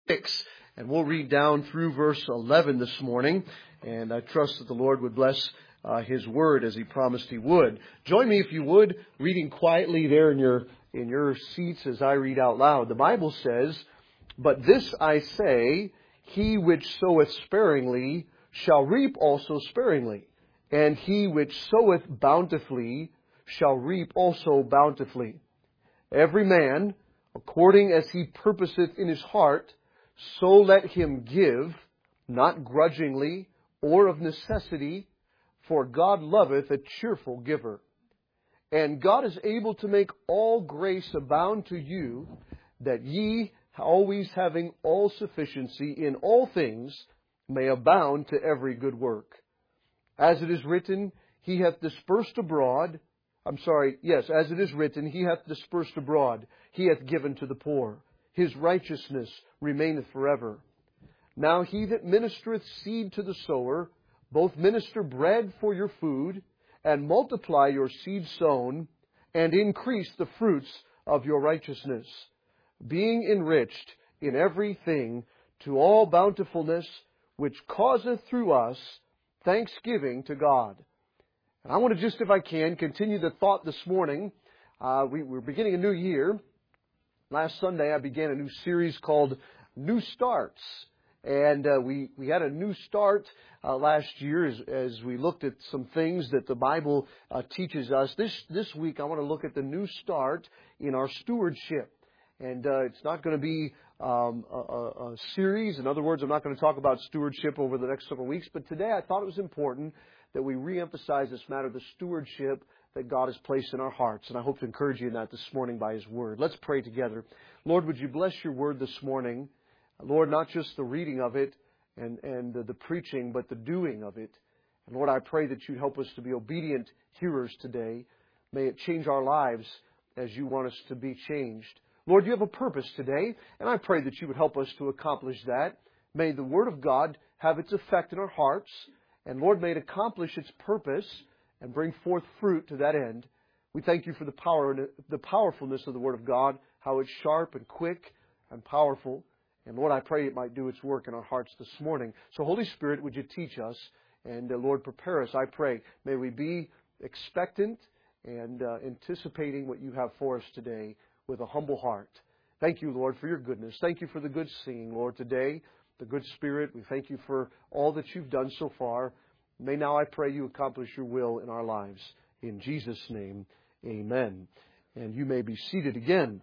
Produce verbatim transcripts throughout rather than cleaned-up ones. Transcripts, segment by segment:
six, and we'll read down through verse eleven this morning. And I trust that the Lord would bless uh, His Word as He promised He would. Join me, if you would, reading quietly there in your in your seats as I read out loud. The Bible says, "But this I say, he which soweth sparingly shall reap also sparingly, and he which soweth bountifully shall reap also bountifully. Every man, according as he purposeth in his heart, so let him give, not grudgingly or of necessity, for God loveth a cheerful giver. And God is able to make all grace abound to you, that ye, always having all sufficiency in all things, may abound to every good work. As it is written, He hath dispersed abroad, I'm sorry, yes, as it is written, He hath dispersed abroad, He hath given to the poor. His righteousness remaineth forever. Now he that ministereth seed to the sower, both minister bread for your food, and multiply your seed sown, and increase the fruits of your righteousness, being enriched in everything to all bountifulness, which causeth through us thanksgiving to God." And I want to just, if I can, continue the thought this morning. Uh, we, we're beginning a new year. Last Sunday I began a new series called New Starts. And uh, we, we had a new start uh, last year as, as we looked at some things that the Bible uh, teaches us. This, this week I want to look at the new start in our stewardship. And uh, it's not going to be um, a, a, a series. In other words, I'm not going to talk about stewardship over the next several weeks. But today I thought it was important that we reemphasize this matter of the stewardship that God has placed in our hearts. And I hope to encourage you in that this morning by His Word. Let's pray together. Lord, would you bless your Word this morning? Lord, not just the reading of it and, and the, the preaching, but the doing of it. And Lord, I pray that you help us to be obedient hearers today. May it change our lives as you want us to be changed. Lord, you have a purpose today, and I pray that you would help us to accomplish that. May the Word of God have its effect in our hearts, and Lord, may it accomplish its purpose and bring forth fruit to that end. We thank you for the power and the powerfulness of the Word of God, how it's sharp and quick and powerful. And Lord, I pray it might do its work in our hearts this morning. So Holy Spirit, would you teach us? And uh, Lord, prepare us, I pray. May we be expectant and uh, anticipating what you have for us today with a humble heart. Thank you, Lord, for your goodness. Thank you for the good singing, Lord, today. The good spirit. We thank you for all that you've done so far. May now, I pray, you accomplish your will in our lives. In Jesus' name, amen. And you may be seated again.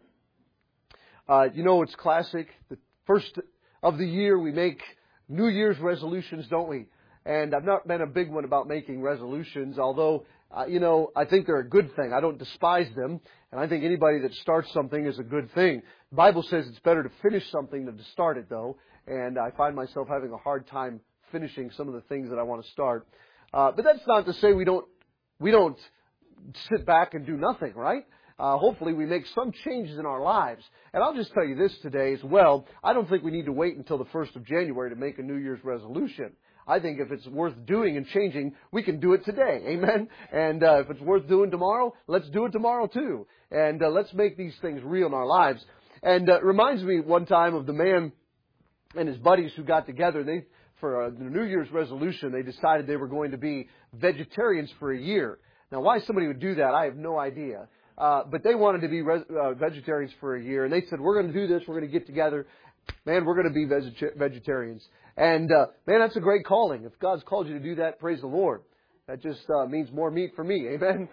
Uh, you know, it's classic. The first of the year, we make New Year's resolutions, don't we? And I've not been a big one about making resolutions, although, uh, you know, I think they're a good thing. I don't despise them. And I think anybody that starts something is a good thing. The Bible says it's better to finish something than to start it, though. And I find myself having a hard time finishing some of the things that I want to start. Uh, but that's not to say we don't, we don't sit back and do nothing, right? Uh, hopefully we make some changes in our lives. And I'll just tell you this today as well. I don't think we need to wait until the first of January to make a New Year's resolution. I think if it's worth doing and changing, we can do it today. Amen? And uh, if it's worth doing tomorrow, let's do it tomorrow too. And uh, let's make these things real in our lives. And uh, it reminds me one time of the man and his buddies who got together. They, for a New Year's resolution, they decided they were going to be vegetarians for a year. Now, why somebody would do that, I have no idea. Uh, but they wanted to be res- uh, vegetarians for a year. And they said, we're going to do this. We're going to get together. Man, we're going to be veg- vegetarians. And, uh, man, that's a great calling. If God's called you to do that, praise the Lord. That just uh, means more meat for me. Amen?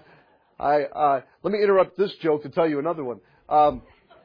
I uh, Let me interrupt this joke to tell you another one. Um,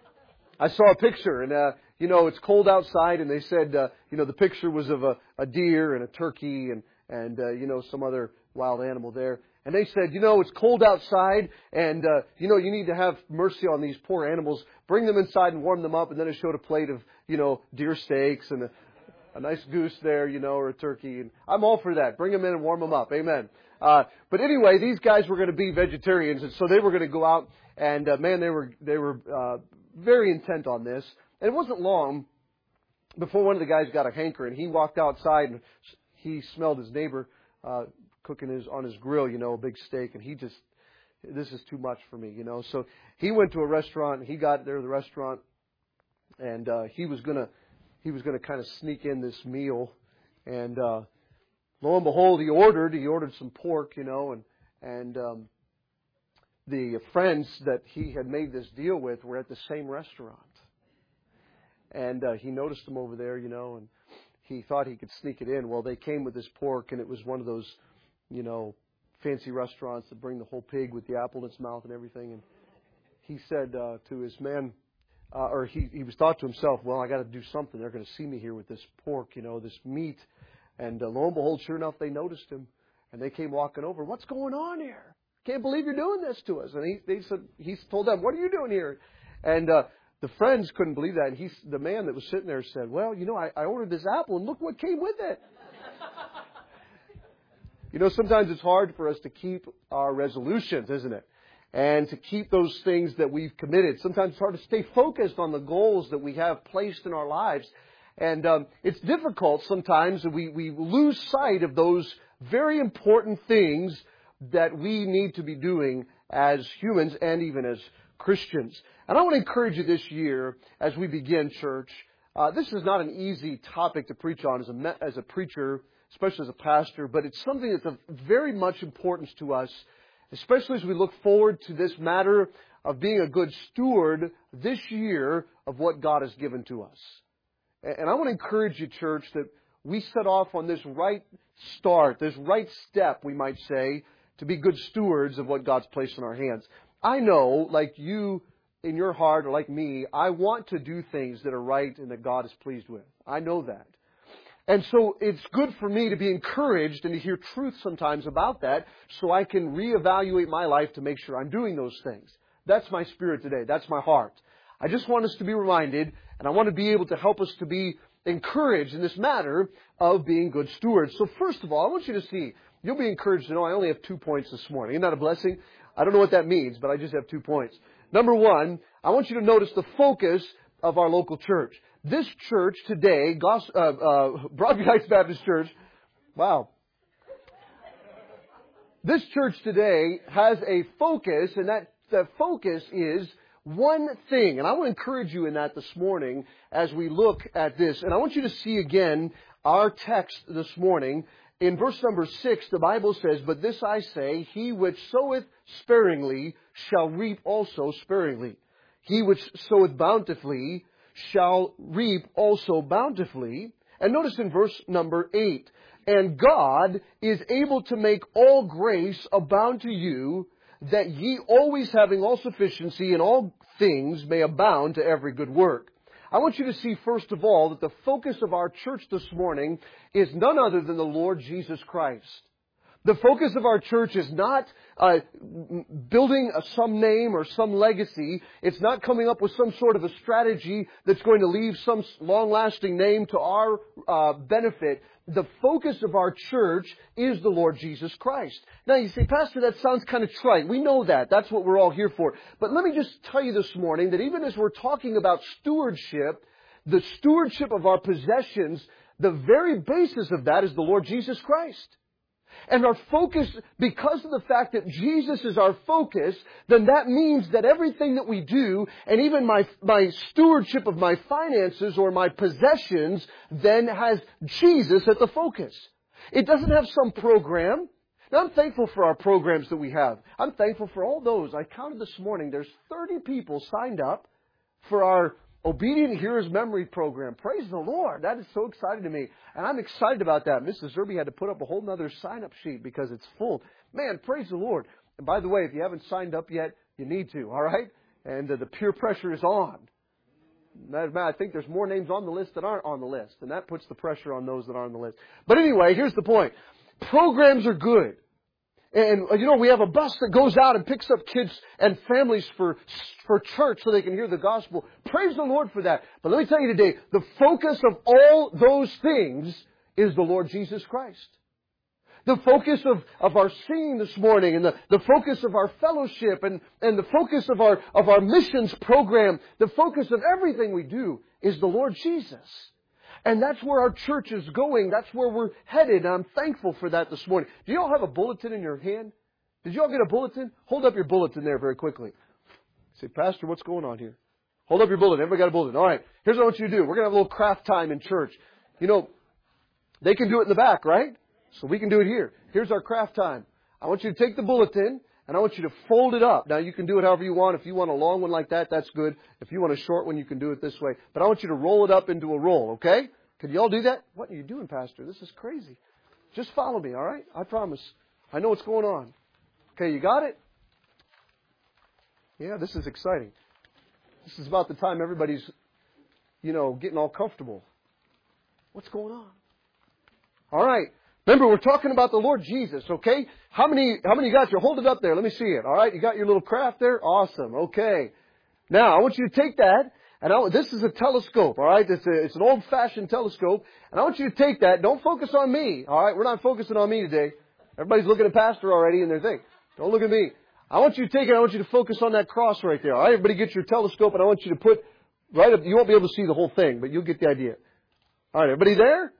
I saw a picture, and, uh, you know, it's cold outside, and they said, uh, you know, the picture was of a, a deer and a turkey and, and uh, you know, some other wild animal there. And they said, you know, it's cold outside, and, uh, you know, you need to have mercy on these poor animals. Bring them inside and warm them up. And then it showed a plate of, you know, deer steaks and a, a nice goose there, you know, or a turkey. And I'm all for that. Bring them in and warm them up. Amen. Uh, but anyway, these guys were going to be vegetarians, and so they were going to go out, and, uh, man, they were, they were, uh, very intent on this. And it wasn't long before one of the guys got a hankering. He walked outside, and he smelled his neighbor, uh, cooking his on his grill, you know, a big steak, and he just, this is too much for me, you know. So he went to a restaurant, and he got there to the restaurant, and uh, he was going to he was going to kind of sneak in this meal. And uh, lo and behold, he ordered, he ordered some pork, you know, and, and um, the friends that he had made this deal with were at the same restaurant. And uh, he noticed them over there, you know, and he thought he could sneak it in. Well, they came with this pork, and it was one of those, you know, fancy restaurants that bring the whole pig with the apple in its mouth and everything. And he said uh, to his man, uh, or he, he was thought to himself, well, I got to do something. They're going to see me here with this pork, you know, this meat. And uh, lo and behold, sure enough, they noticed him. And they came walking over. What's going on here? Can't believe you're doing this to us. And he, they said, he told them, what are you doing here? And uh, the friends couldn't believe that. And he, the man that was sitting there said, well, you know, I, I ordered this apple, and look what came with it. You know, sometimes it's hard for us to keep our resolutions, isn't it? And to keep those things that we've committed. Sometimes it's hard to stay focused on the goals that we have placed in our lives. And um, it's difficult sometimes. We, we lose sight of those very important things that we need to be doing as humans and even as Christians. And I want to encourage you this year as we begin church. Uh, this is not an easy topic to preach on as a, me- as a preacher, especially as a pastor, but it's something that's of very much importance to us, especially as we look forward to this matter of being a good steward this year of what God has given to us. And I want to encourage you, church, that we set off on this right start, this right step, we might say, to be good stewards of what God's placed in our hands. I know, like you in your heart or like me, I want to do things that are right and that God is pleased with. I know that. And so it's good for me to be encouraged and to hear truth sometimes about that so I can reevaluate my life to make sure I'm doing those things. That's my spirit today. That's my heart. I just want us to be reminded, and I want to be able to help us to be encouraged in this matter of being good stewards. So first of all, I want you to see, you'll be encouraged to know I only have two points this morning. Isn't that a blessing? I don't know what that means, but I just have two points. Number one, I want you to notice the focus of our local church. This church today, Gos- uh, uh, Broadview Heights Baptist Church, wow. This church today has a focus, and that the focus is one thing. And I want to encourage you in that this morning as we look at this. And I want you to see again our text this morning. In verse number six, the Bible says, "But this I say, he which soweth sparingly shall reap also sparingly. He which soweth bountifully shall reap also bountifully." And notice in verse number eight, "And God is able to make all grace abound to you, that ye always having all sufficiency in all things may abound to every good work." I want you to see, first of all, that the focus of our church this morning is none other than the Lord Jesus Christ. The focus of our church is not uh, building a, some name or some legacy. It's not coming up with some sort of a strategy that's going to leave some long-lasting name to our uh, benefit. The focus of our church is the Lord Jesus Christ. Now you say, "Pastor, that sounds kind of trite." We know that. That's what we're all here for. But let me just tell you this morning that even as we're talking about stewardship, the stewardship of our possessions, the very basis of that is the Lord Jesus Christ. And our focus, because of the fact that Jesus is our focus, then that means that everything that we do, and even my, my stewardship of my finances or my possessions, then has Jesus at the focus. It doesn't have some program. Now, I'm thankful for our programs that we have. I'm thankful for all those. I counted this morning, there's thirty people signed up for our Obedient Hearers Memory Program. Praise the Lord. That is so exciting to me. And I'm excited about that. Missus Zerby had to put up a whole nother sign-up sheet because it's full. Man, praise the Lord. And by the way, if you haven't signed up yet, you need to, all right? And uh, the peer pressure is on. I think there's more names on the list that aren't on the list. And that puts the pressure on those that aren't on the list. But anyway, here's the point. Programs are good. And, you know, we have a bus that goes out and picks up kids and families for for church so they can hear the gospel. Praise the Lord for that. But let me tell you today, the focus of all those things is the Lord Jesus Christ. The focus of, of our singing this morning and the, the focus of our fellowship and, and the focus of our, of our missions program, the focus of everything we do is the Lord Jesus. And that's where our church is going. That's where we're headed. And I'm thankful for that this morning. Do you all have a bulletin in your hand? Did you all get a bulletin? Hold up your bulletin there very quickly. Say, "Pastor, what's going on here?" Hold up your bulletin. Everybody got a bulletin. All right. Here's what I want you to do. We're going to have a little craft time in church. You know, they can do it in the back, right? So we can do it here. Here's our craft time. I want you to take the bulletin and I want you to fold it up. Now you can do it however you want. If you want a long one like that, that's good. If you want a short one, you can do it this way. But I want you to roll it up into a roll, okay? Can you all do that? What are you doing, Pastor? This is crazy. Just follow me, all right? I promise. I know what's going on. Okay, you got it? Yeah, this is exciting. This is about the time everybody's, you know, getting all comfortable. What's going on? All right. Remember, we're talking about the Lord Jesus, okay? How many, how many you got? You hold it up there. Let me see it. All right. You got your little craft there? Awesome. Okay. Now, I want you to take that, and I, this is a telescope, all right? It's, a, it's an old-fashioned telescope, and I want you to take that. Don't focus on me, all right? We're not focusing on me today. Everybody's looking at Pastor already in their thing. Don't look at me. I want you to take it. I want you to focus on that cross right there. All right, everybody get your telescope, and I want you to put right up. You won't be able to see the whole thing, but you'll get the idea. All right, everybody there?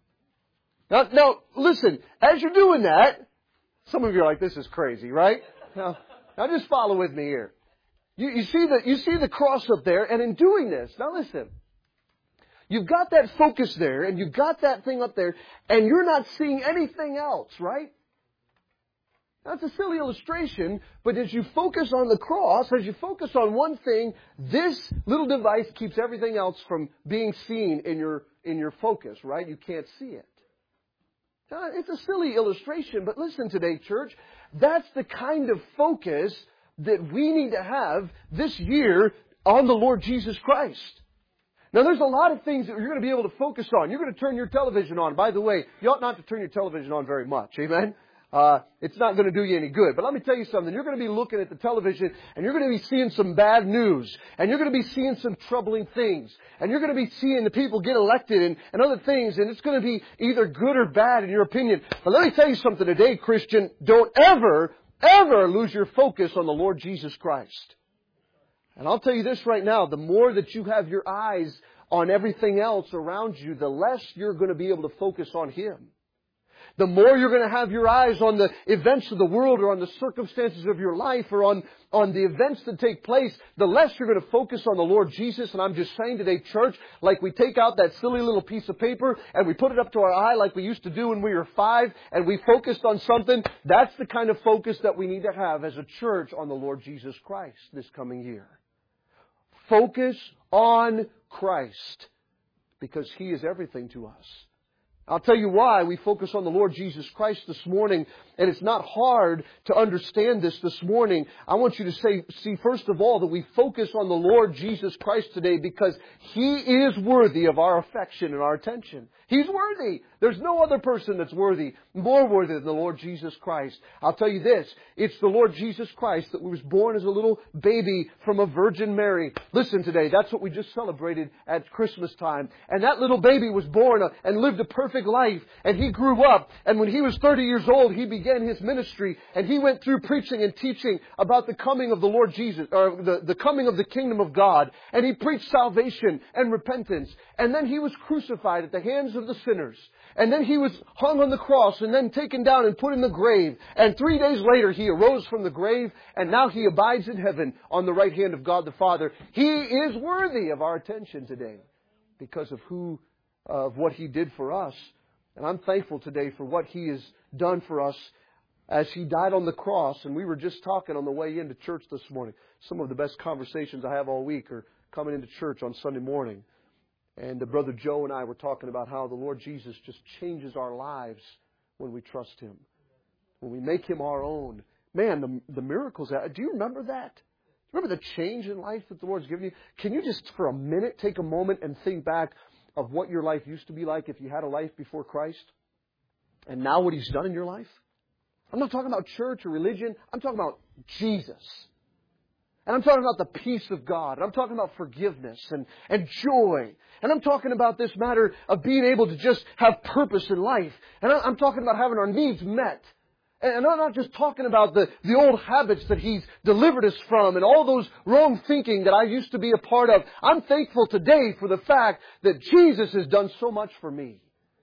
Now, now, listen. As you're doing that, some of you are like, "This is crazy," right? Now, now just follow with me here. You, you see the you see the cross up there, and in doing this, now listen. You've got that focus there, and you've got that thing up there, and you're not seeing anything else, right? That's a silly illustration, but as you focus on the cross, as you focus on one thing, this little device keeps everything else from being seen in your in your focus, right? You can't see it. Now, it's a silly illustration, but listen today, church, that's the kind of focus that we need to have this year on the Lord Jesus Christ. Now, there's a lot of things that you're going to be able to focus on. You're going to turn your television on. By the way, you ought not to turn your television on very much. Amen? Uh, it's not going to do you any good. But let me tell you something. You're going to be looking at the television and you're going to be seeing some bad news. And you're going to be seeing some troubling things. And you're going to be seeing the people get elected and, and other things. And it's going to be either good or bad in your opinion. But let me tell you something today, Christian. Don't ever, ever lose your focus on the Lord Jesus Christ. And I'll tell you this right now. The more that you have your eyes on everything else around you, the less you're going to be able to focus on Him. The more you're going to have your eyes on the events of the world or on the circumstances of your life or on, on the events that take place, the less you're going to focus on the Lord Jesus. And I'm just saying today, church, like we take out that silly little piece of paper and we put it up to our eye like we used to do when we were five and we focused on something. That's the kind of focus that we need to have as a church on the Lord Jesus Christ this coming year. Focus on Christ because He is everything to us. I'll tell you why we focus on the Lord Jesus Christ this morning, and it's not hard to understand this this morning. I want you to say, see, first of all, that we focus on the Lord Jesus Christ today because He is worthy of our affection and our attention. He's worthy. There's no other person that's worthy, more worthy than the Lord Jesus Christ. I'll tell you this, it's the Lord Jesus Christ that was born as a little baby from a Virgin Mary. Listen today, that's what we just celebrated at Christmas time. And that little baby was born and lived a perfect life. And he grew up. And when he was thirty years old, he began his ministry. And he went through preaching and teaching about the coming of the Lord Jesus, or the, the coming of the kingdom of God. And he preached salvation and repentance. And then he was crucified at the hands of the sinners. And then He was hung on the cross and then taken down and put in the grave. And three days later He arose from the grave and now He abides in heaven on the right hand of God the Father. He is worthy of our attention today because of who, uh, of what He did for us. And I'm thankful today for what He has done for us as He died on the cross. And we were just talking on the way into church this morning. Some of the best conversations I have all week are coming into church on Sunday morning. And uh, Brother Joe and I were talking about how the Lord Jesus just changes our lives when we trust Him. When we make Him our own. Man, the, the miracles. Do you remember that? Remember the change in life that the Lord's given you? Can you just for a minute take a moment and think back of what your life used to be like if you had a life before Christ? And now what He's done in your life? I'm not talking about church or religion. I'm talking about Jesus. And I'm talking about the peace of God. And I'm talking about forgiveness and, and joy. And I'm talking about this matter of being able to just have purpose in life. And I'm talking about having our needs met. And I'm not just talking about the, the old habits that He's delivered us from and all those wrong thinking that I used to be a part of. I'm thankful today for the fact that Jesus has done so much for me.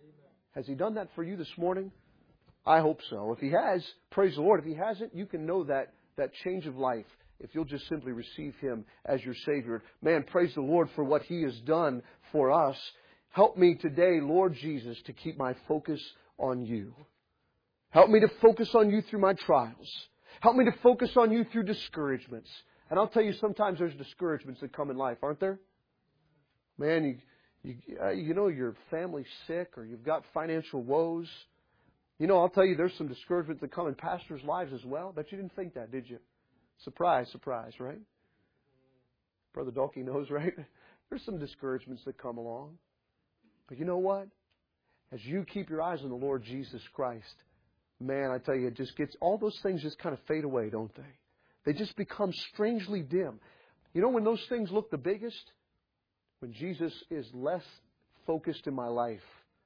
Has He done that for you this morning? I hope so. If He has, praise the Lord. If He hasn't, you can know that, that change of life if you'll just simply receive Him as your Savior. Man, praise the Lord for what He has done for us. Help me today, Lord Jesus, to keep my focus on You. Help me to focus on You through my trials. Help me to focus on You through discouragements. And I'll tell you, sometimes there's discouragements that come in life, aren't there? Man, you, you, uh, you know, your family's sick or you've got financial woes. You know, I'll tell you, there's some discouragements that come in pastors' lives as well. Bet you didn't think that, did you? Surprise, surprise, right? Brother Dalkey knows, right? There's some discouragements that come along. But you know what? As you keep your eyes on the Lord Jesus Christ, man, I tell you, it just gets, all those things just kind of fade away, don't they? They just become strangely dim. You know when those things look the biggest? When Jesus is less focused in my life.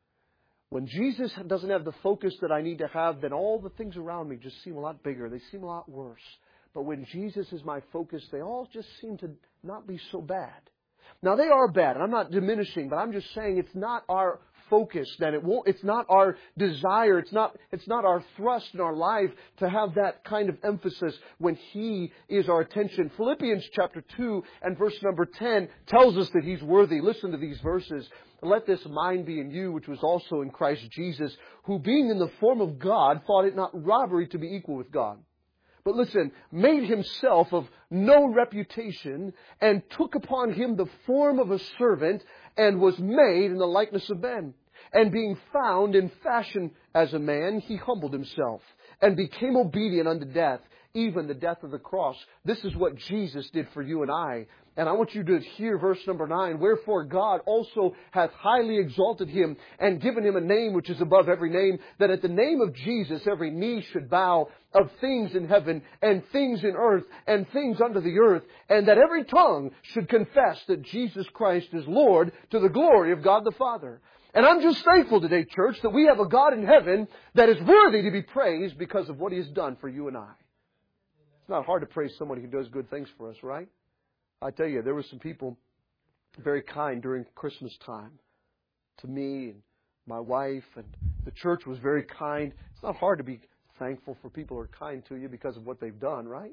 When Jesus doesn't have the focus that I need to have, then all the things around me just seem a lot bigger. They seem a lot worse. But when Jesus is my focus, they all just seem to not be so bad. Now, they are bad, and I'm not diminishing, but I'm just saying it's not our focus, then it won't, it's not our desire, it's not, it's not our thrust in our life to have that kind of emphasis when He is our attention. Philippians chapter two and verse number ten tells us that He's worthy. Listen to these verses. Let this mind be in you, which was also in Christ Jesus, who being in the form of God, thought it not robbery to be equal with God. But listen, made Himself of no reputation, and took upon Him the form of a servant, and was made in the likeness of men. And being found in fashion as a man, He humbled Himself, and became obedient unto death, even the death of the cross. This is what Jesus did for you and I. And I want you to hear verse number nine. Wherefore God also hath highly exalted Him, and given Him a name which is above every name, that at the name of Jesus every knee should bow, of things in heaven, and things in earth, and things under the earth, and that every tongue should confess that Jesus Christ is Lord, to the glory of God the Father. And I'm just thankful today, church, that we have a God in heaven that is worthy to be praised because of what He has done for you and I. It's not hard to praise somebody who does good things for us, right? I tell you, there were some people very kind during Christmas time to me and my wife, and the church was very kind. It's not hard to be thankful for people who are kind to you because of what they've done, right?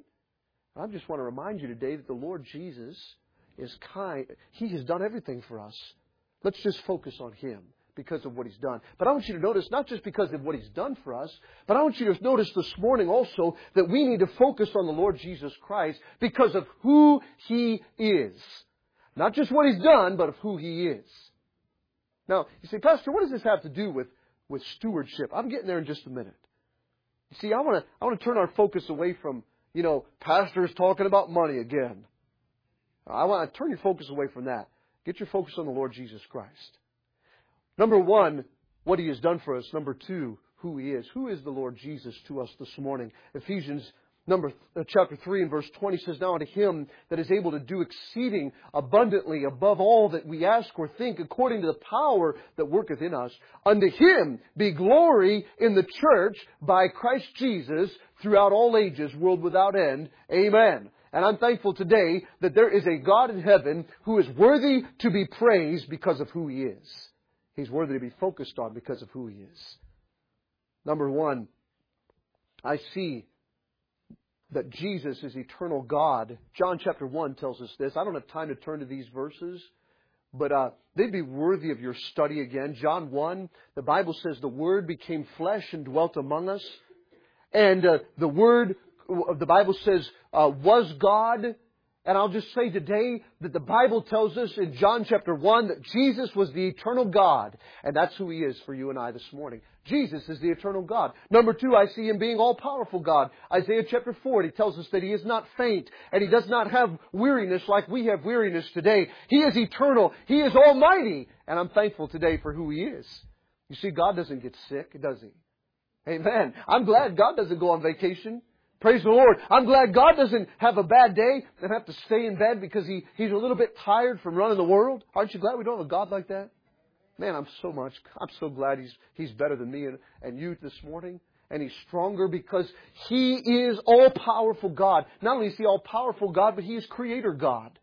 I just want to remind you today that the Lord Jesus is kind. He has done everything for us. Let's just focus on Him because of what He's done. But I want you to notice, not just because of what He's done for us, but I want you to notice this morning also that we need to focus on the Lord Jesus Christ because of who He is. Not just what He's done, but of who He is. Now, you say, Pastor, what does this have to do with, with stewardship? I'm getting there in just a minute. You see, I want to I want to turn our focus away from, you know, pastors talking about money again. I want to turn your focus away from that. Get your focus on the Lord Jesus Christ. Number one, what He has done for us. Number two, who He is. Who is the Lord Jesus to us this morning? Ephesians number uh, chapter three and verse twenty says, Now unto Him that is able to do exceeding abundantly above all that we ask or think, according to the power that worketh in us, unto Him be glory in the church by Christ Jesus throughout all ages, world without end. Amen. And I'm thankful today that there is a God in heaven who is worthy to be praised because of who He is. He's worthy to be focused on because of who He is. Number one, I see that Jesus is eternal God. John chapter one tells us this. I don't have time to turn to these verses, but uh, they'd be worthy of your study again. John one, the Bible says, the Word became flesh and dwelt among us. And uh, the Word, the Bible says, uh, was God. And I'll just say today that the Bible tells us in John chapter one that Jesus was the eternal God. And that's who He is for you and I this morning. Jesus is the eternal God. Number two, I see Him being all-powerful God. Isaiah chapter four, He tells us that He is not faint and He does not have weariness like we have weariness today. He is eternal. He is almighty. And I'm thankful today for who He is. You see, God doesn't get sick, does He? Amen. I'm glad God doesn't go on vacation. Praise the Lord. I'm glad God doesn't have a bad day and have to stay in bed because he, He's a little bit tired from running the world. Aren't you glad we don't have a God like that? Man, I'm so much, I'm so glad He's He's better than me and, and you this morning. And He's stronger because He is all-powerful God. Not only is He all-powerful God, but He is Creator God.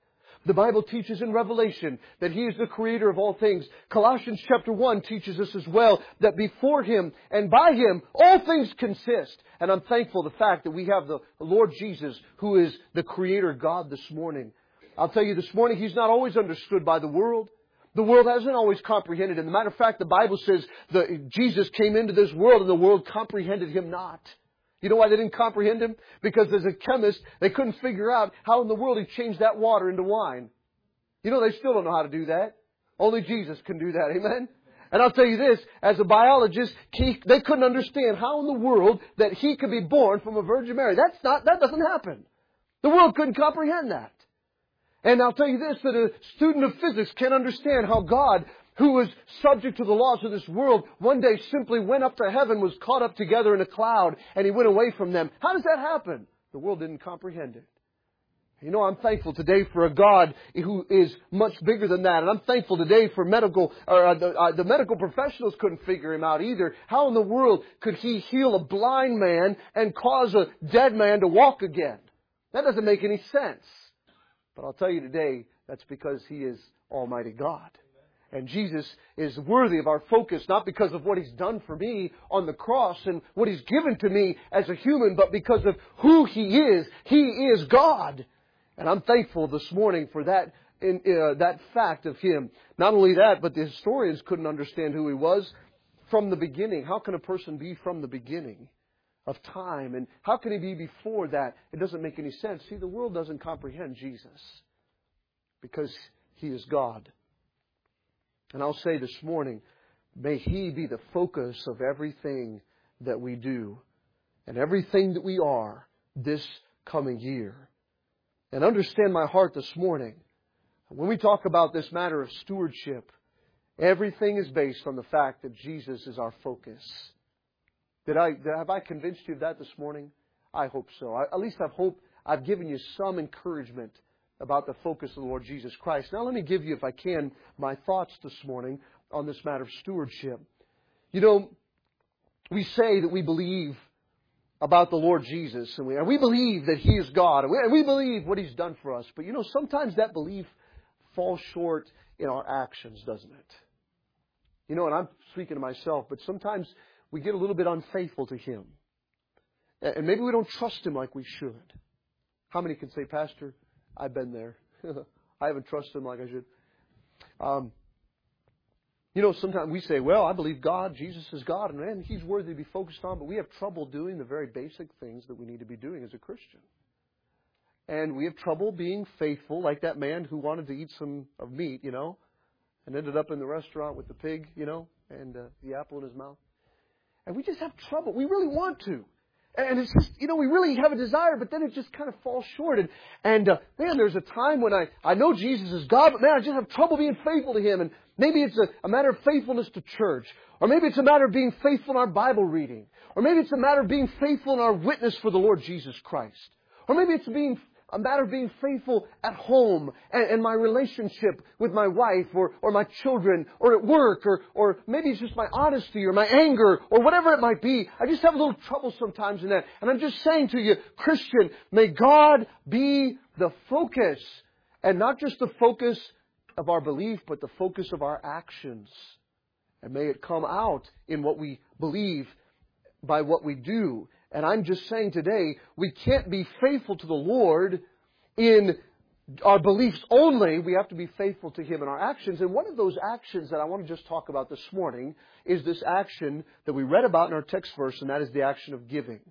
The Bible teaches in Revelation that He is the creator of all things. Colossians chapter one teaches us as well that before Him and by Him all things consist. And I'm thankful the fact that we have the Lord Jesus who is the creator God this morning. I'll tell you this morning, He's not always understood by the world. The world hasn't always comprehended Him. As a matter of fact, the Bible says that Jesus came into this world and the world comprehended Him not. You know why they didn't comprehend Him? Because as a chemist, they couldn't figure out how in the world He changed that water into wine. You know, they still don't know how to do that. Only Jesus can do that. Amen? And I'll tell you this, as a biologist, he, they couldn't understand how in the world that He could be born from a Virgin Mary. That's not, that doesn't happen. The world couldn't comprehend that. And I'll tell you this, that a student of physics can't understand how God, who was subject to the laws of this world, one day simply went up to heaven, was caught up together in a cloud, and He went away from them. How does that happen? The world didn't comprehend it. You know, I'm thankful today for a God who is much bigger than that. And I'm thankful today for medical, or uh, the, uh, the medical professionals couldn't figure Him out either. How in the world could He heal a blind man and cause a dead man to walk again? That doesn't make any sense. But I'll tell you today, that's because He is Almighty God. And Jesus is worthy of our focus, not because of what He's done for me on the cross and what He's given to me as a human, but because of who He is. He is God. And I'm thankful this morning for that, in, uh, that fact of Him. Not only that, but the historians couldn't understand who He was from the beginning. How can a person be from the beginning of time? And how can He be before that? It doesn't make any sense. See, the world doesn't comprehend Jesus because He is God. And I'll say this morning, may He be the focus of everything that we do and everything that we are this coming year. And understand my heart this morning, when we talk about this matter of stewardship, everything is based on the fact that Jesus is our focus. Did I, have I convinced you of that this morning? I hope so. I, at least I hope I've given you some encouragement about the focus of the Lord Jesus Christ. Now let me give you, if I can, my thoughts this morning on this matter of stewardship. You know, we say that we believe about the Lord Jesus, and we, and we believe that He is God, and we, and we believe what He's done for us. But you know, sometimes that belief falls short in our actions, doesn't it? You know, and I'm speaking to myself, but sometimes we get a little bit unfaithful to Him. And maybe we don't trust Him like we should. How many can say, Pastor, I've been there. I haven't trusted Him like I should. Um, you know, sometimes we say, well, I believe God, Jesus is God, and man, He's worthy to be focused on, but we have trouble doing the very basic things that we need to be doing as a Christian. And we have trouble being faithful, like that man who wanted to eat some of meat, you know, and ended up in the restaurant with the pig, you know, and uh, the apple in his mouth. And we just have trouble. We really want to. And it's just, you know, we really have a desire, but then it just kind of falls short. And, and uh, man, there's a time when I, I know Jesus is God, but man, I just have trouble being faithful to Him. And maybe it's a, a matter of faithfulness to church. Or maybe it's a matter of being faithful in our Bible reading. Or maybe it's a matter of being faithful in our witness for the Lord Jesus Christ. Or maybe it's being a matter of being faithful at home and, and my relationship with my wife or, or my children or at work or, or maybe it's just my honesty or my anger or whatever it might be. I just have a little trouble sometimes in that. And I'm just saying to you, Christian, may God be the focus and not just the focus of our belief, but the focus of our actions. And may it come out in what we believe by what we do. And I'm just saying today, we can't be faithful to the Lord in our beliefs only. We have to be faithful to Him in our actions. And one of those actions that I want to just talk about this morning is this action that we read about in our text verse, and that is the action of giving.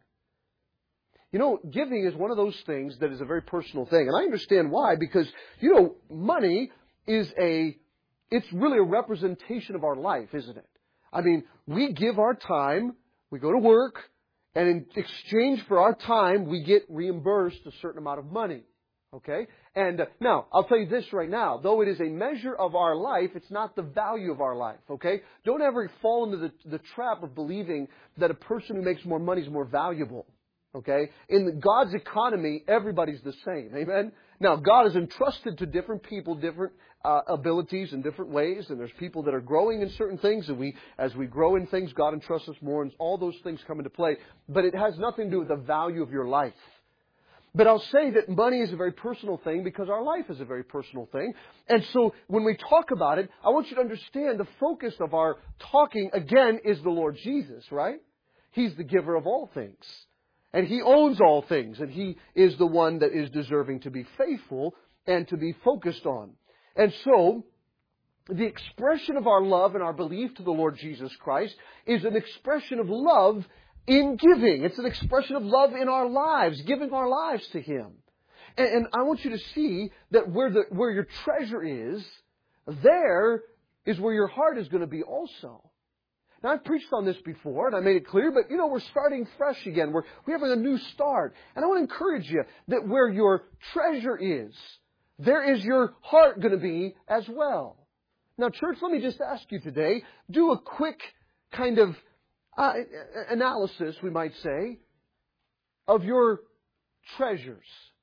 You know, giving is one of those things that is a very personal thing. And I understand why, because, you know, money is a, it's really a representation of our life, isn't it? I mean, we give our time, we go to work, and in exchange for our time, we get reimbursed a certain amount of money. Okay? And uh, now, I'll tell you this right now. Though it is a measure of our life, it's not the value of our life. Okay? Don't ever fall into the, the trap of believing that a person who makes more money is more valuable. Okay? In God's economy, everybody's the same. Amen? Now, God is entrusted to different people, different uh, abilities in different ways. And there's people that are growing in certain things. And we, as we grow in things, God entrusts us more. And all those things come into play. But it has nothing to do with the value of your life. But I'll say that money is a very personal thing because our life is a very personal thing. And so when we talk about it, I want you to understand the focus of our talking, again, is the Lord Jesus, right? He's the giver of all things. And He owns all things. And He is the one that is deserving to be faithful and to be focused on. And so, the expression of our love and our belief to the Lord Jesus Christ is an expression of love in giving. It's an expression of love in our lives, giving our lives to Him. And, and I want you to see that where the where your treasure is, there is where your heart is going to be also. Now, I've preached on this before, and I made it clear, but, you know, we're starting fresh again. We're, we're having a new start. And I want to encourage you that where your treasure is, there is your heart going to be as well. Now, church, let me just ask you today, do a quick kind of uh, analysis, we might say, of your treasures.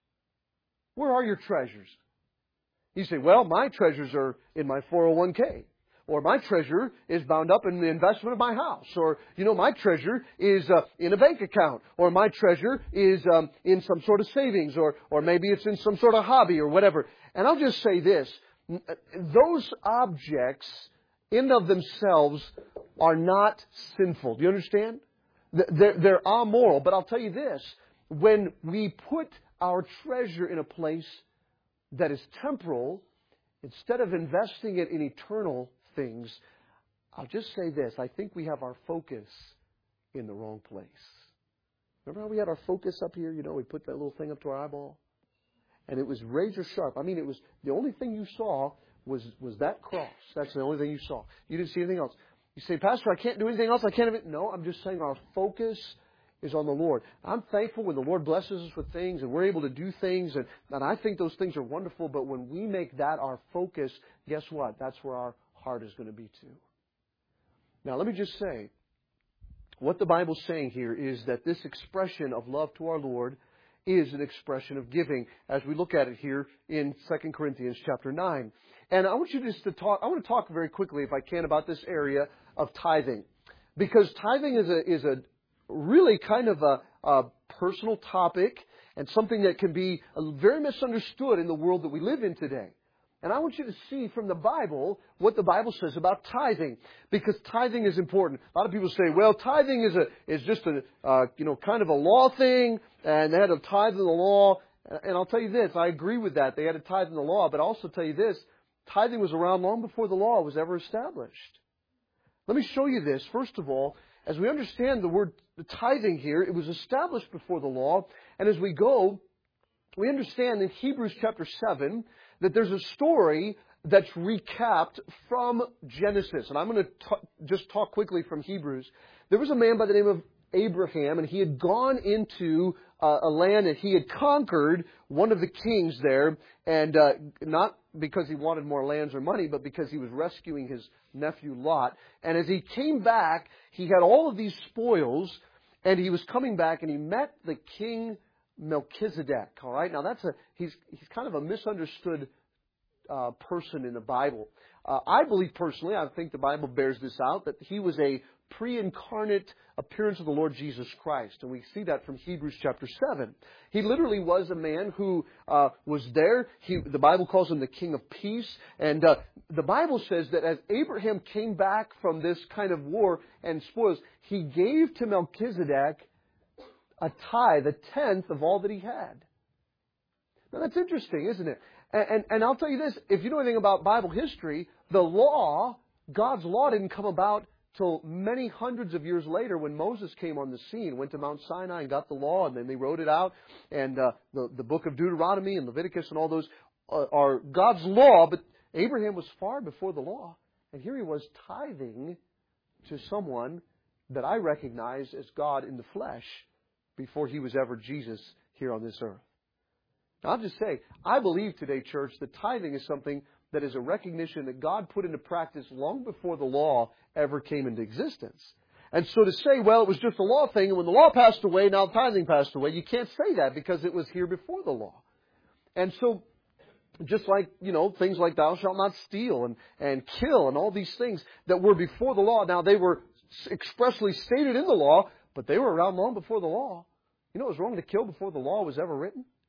Where are your treasures? You say, well, my treasures are in my four oh one k. Or my treasure is bound up in the investment of my house. Or, you know, my treasure is uh, in a bank account. Or my treasure is um, in some sort of savings. Or, or maybe it's in some sort of hobby or whatever. And I'll just say this. Those objects in of themselves are not sinful. Do you understand? They're, they're amoral. But I'll tell you this. When we put our treasure in a place that is temporal, instead of investing it in eternal things, I'll just say this. I think we have our focus in the wrong place. Remember how we had our focus up here? You know, we put that little thing up to our eyeball. And it was razor sharp. I mean, it was the only thing you saw was, was that cross. That's the only thing you saw. You didn't see anything else. You say, Pastor, I can't do anything else. I can't even. No, I'm just saying our focus is on the Lord. I'm thankful when the Lord blesses us with things and we're able to do things. And, and I think those things are wonderful. But when we make that our focus, guess what? That's where our heart is going to be too. Now, let me just say, what the Bible's saying here is that this expression of love to our Lord is an expression of giving, as we look at it here in Second Corinthians chapter nine. And I want you just to talk, I want to talk very quickly, if I can, about this area of tithing. Because tithing is a, is a really kind of a, a personal topic and something that can be very misunderstood in the world that we live in today. And I want you to see from the Bible what the Bible says about tithing, because tithing is important. A lot of people say, well, tithing is a is just a uh, you know kind of a law thing, and they had to tithe in the law. And I'll tell you this, I agree with that. They had to tithe in the law, but I'll also tell you this, tithing was around long before the law was ever established. Let me show you this. First of all, as we understand the word the tithing here, it was established before the law, and as we go, we understand in Hebrews chapter seven that there's a story that's recapped from Genesis. And I'm going to t- just talk quickly from Hebrews. There was a man by the name of Abraham, and he had gone into uh, a land that he had conquered one of the kings there, and uh, not because he wanted more lands or money, but because he was rescuing his nephew Lot. And as he came back, he had all of these spoils, and he was coming back, and he met the king Melchizedek. All right, now that's a he's he's kind of a misunderstood uh, person in the Bible. Uh, I believe personally, I think the Bible bears this out, that he was a pre-incarnate appearance of the Lord Jesus Christ, and we see that from Hebrews chapter seven. He literally was a man who uh, was there. He, the Bible calls him the King of Peace, and uh, the Bible says that as Abraham came back from this kind of war and spoils, he gave to Melchizedek a tithe, a tenth of all that he had. Now that's interesting, isn't it? And, and, and I'll tell you this, if you know anything about Bible history, the law, God's law didn't come about till many hundreds of years later when Moses came on the scene, went to Mount Sinai and got the law, and then they wrote it out. And uh, the, the book of Deuteronomy and Leviticus and all those are, are God's law, but Abraham was far before the law. And here he was tithing to someone that I recognize as God in the flesh, before he was ever Jesus here on this earth. Now, I'll just say, I believe today, church, that tithing is something that is a recognition that God put into practice long before the law ever came into existence. And so to say, well, it was just a law thing, and when the law passed away, now tithing passed away, you can't say that because it was here before the law. And so, just like, you know, things like thou shalt not steal and, and kill and all these things that were before the law, now they were expressly stated in the law, but they were around long before the law. You know it was wrong to kill before the law was ever written?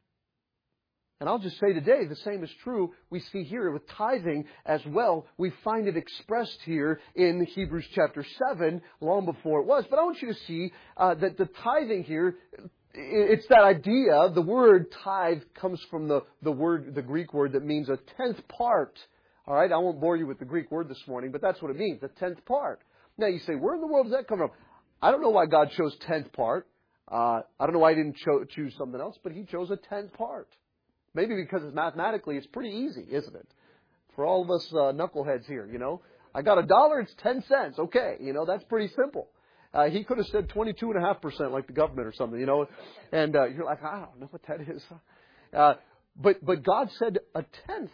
And I'll just say today, the same is true. We see here with tithing as well. We find it expressed here in Hebrews chapter seven, long before it was. But I want you to see uh, that the tithing here, it's that idea. The word tithe comes from the, the word, the Greek word that means a tenth part. All right, I won't bore you with the Greek word this morning, but that's what it means, a tenth part. Now you say, where in the world does that come from? I don't know why God chose tenth part. Uh, I don't know why He didn't cho- choose something else, but He chose a tenth part. Maybe because it's mathematically, it's pretty easy, isn't it? For all of us uh, knuckleheads here, you know. I got a dollar, it's ten cents. Okay, you know, that's pretty simple. Uh, he could have said twenty-two point five percent like the government or something, you know. And uh, you're like, I don't know what that is. Uh, but, but God said a tenth.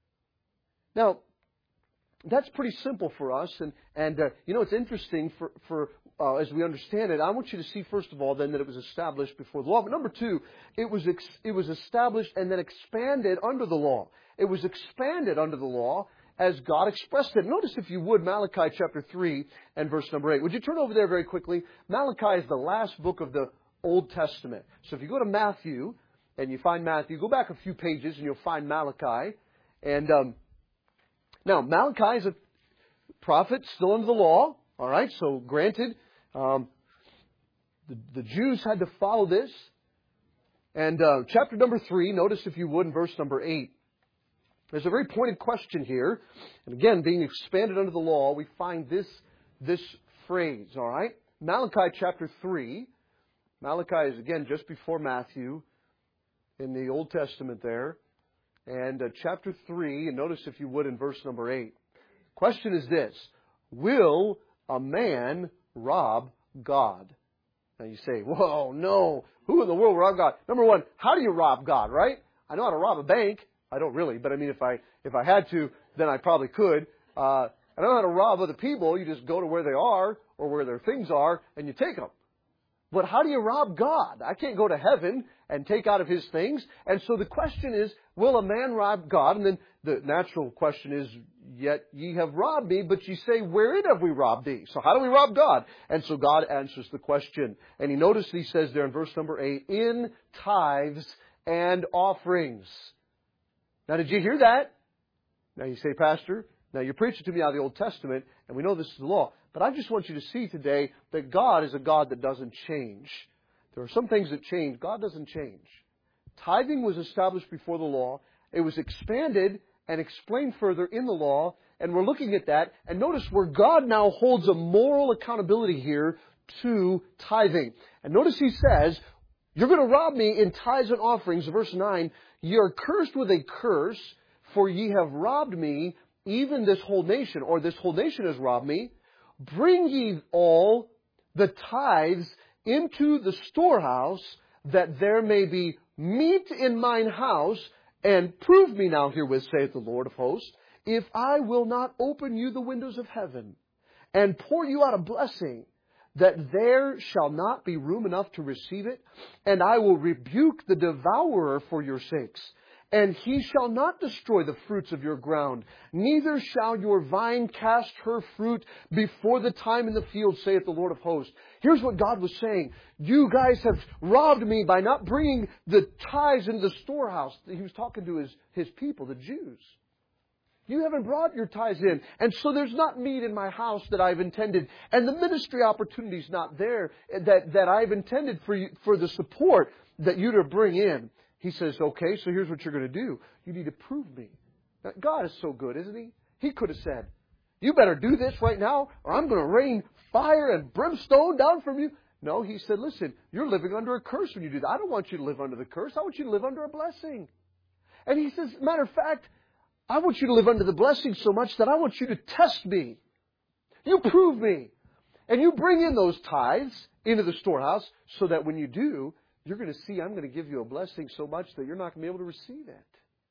Now, that's pretty simple for us. And, and uh, you know, it's interesting for, for uh, as we understand it. I want you to see, first of all, then, that it was established before the law. But number two, it was ex- it was established and then expanded under the law. It was expanded under the law as God expressed it. Notice, if you would, Malachi chapter three and verse number eight. Would you turn over there very quickly? Malachi is the last book of the Old Testament. So if you go to Matthew and you find Matthew, go back a few pages and you'll find Malachi. And um, now, Malachi is a prophet still under the law. All right, so granted, um, the, the Jews had to follow this. And uh, chapter number three, notice if you would in verse number eight. There's a very pointed question here. And again, being expanded under the law, we find this, this phrase, all right? Malachi chapter three. Malachi is, again, just before Matthew in the Old Testament there. And uh, chapter three, and notice if you would in verse number eight. The question is this: will a man rob God? Now you say, whoa, no. Who in the world will rob God? Number one, how do you rob God, right? I know how to rob a bank. I don't really, but I mean, if I if I had to, then I probably could. Uh, I know how to rob other people. You just go to where they are or where their things are and you take them. But how do you rob God? I can't go to heaven and take out of His things. And so the question is, will a man rob God? And then the natural question is, yet ye have robbed me, but ye say, wherein have we robbed thee? So how do we rob God? And so God answers the question. And He notice He says there in verse number eight, in tithes and offerings. Now, did you hear that? Now you say, Pastor, now you're preaching to me out of the Old Testament, and we know this is the law. But I just want you to see today that God is a God that doesn't change. There are some things that change. God doesn't change. Tithing was established before the law. It was expanded and explained further in the law. And we're looking at that. And notice where God now holds a moral accountability here to tithing. And notice He says, you're going to rob me in tithes and offerings. Verse nine, ye are cursed with a curse, for ye have robbed me, even this whole nation, or this whole nation has robbed me. Bring ye all the tithes into the storehouse, that there may be meat in mine house, and prove me now herewith, saith the Lord of hosts, if I will not open you the windows of heaven, and pour you out a blessing, that there shall not be room enough to receive it, and I will rebuke the devourer for your sakes. And he shall not destroy the fruits of your ground, neither shall your vine cast her fruit before the time in the field, saith the Lord of hosts. Here's what God was saying. You guys have robbed me by not bringing the tithes into the storehouse. He was talking to his, his people, the Jews. You haven't brought your tithes in. And so there's not meat in my house that I've intended. And the ministry opportunity's not there that, that I've intended for you, for the support that you to bring in. He says, okay, so here's what you're going to do. You need to prove me. Now, God is so good, isn't He? He could have said, you better do this right now, or I'm going to rain fire and brimstone down from you. No, He said, listen, you're living under a curse when you do that. I don't want you to live under the curse. I want you to live under a blessing. And He says, matter of fact, I want you to live under the blessing so much that I want you to test me. You prove me. And you bring in those tithes into the storehouse so that when you do, you're going to see I'm going to give you a blessing so much that you're not going to be able to receive it.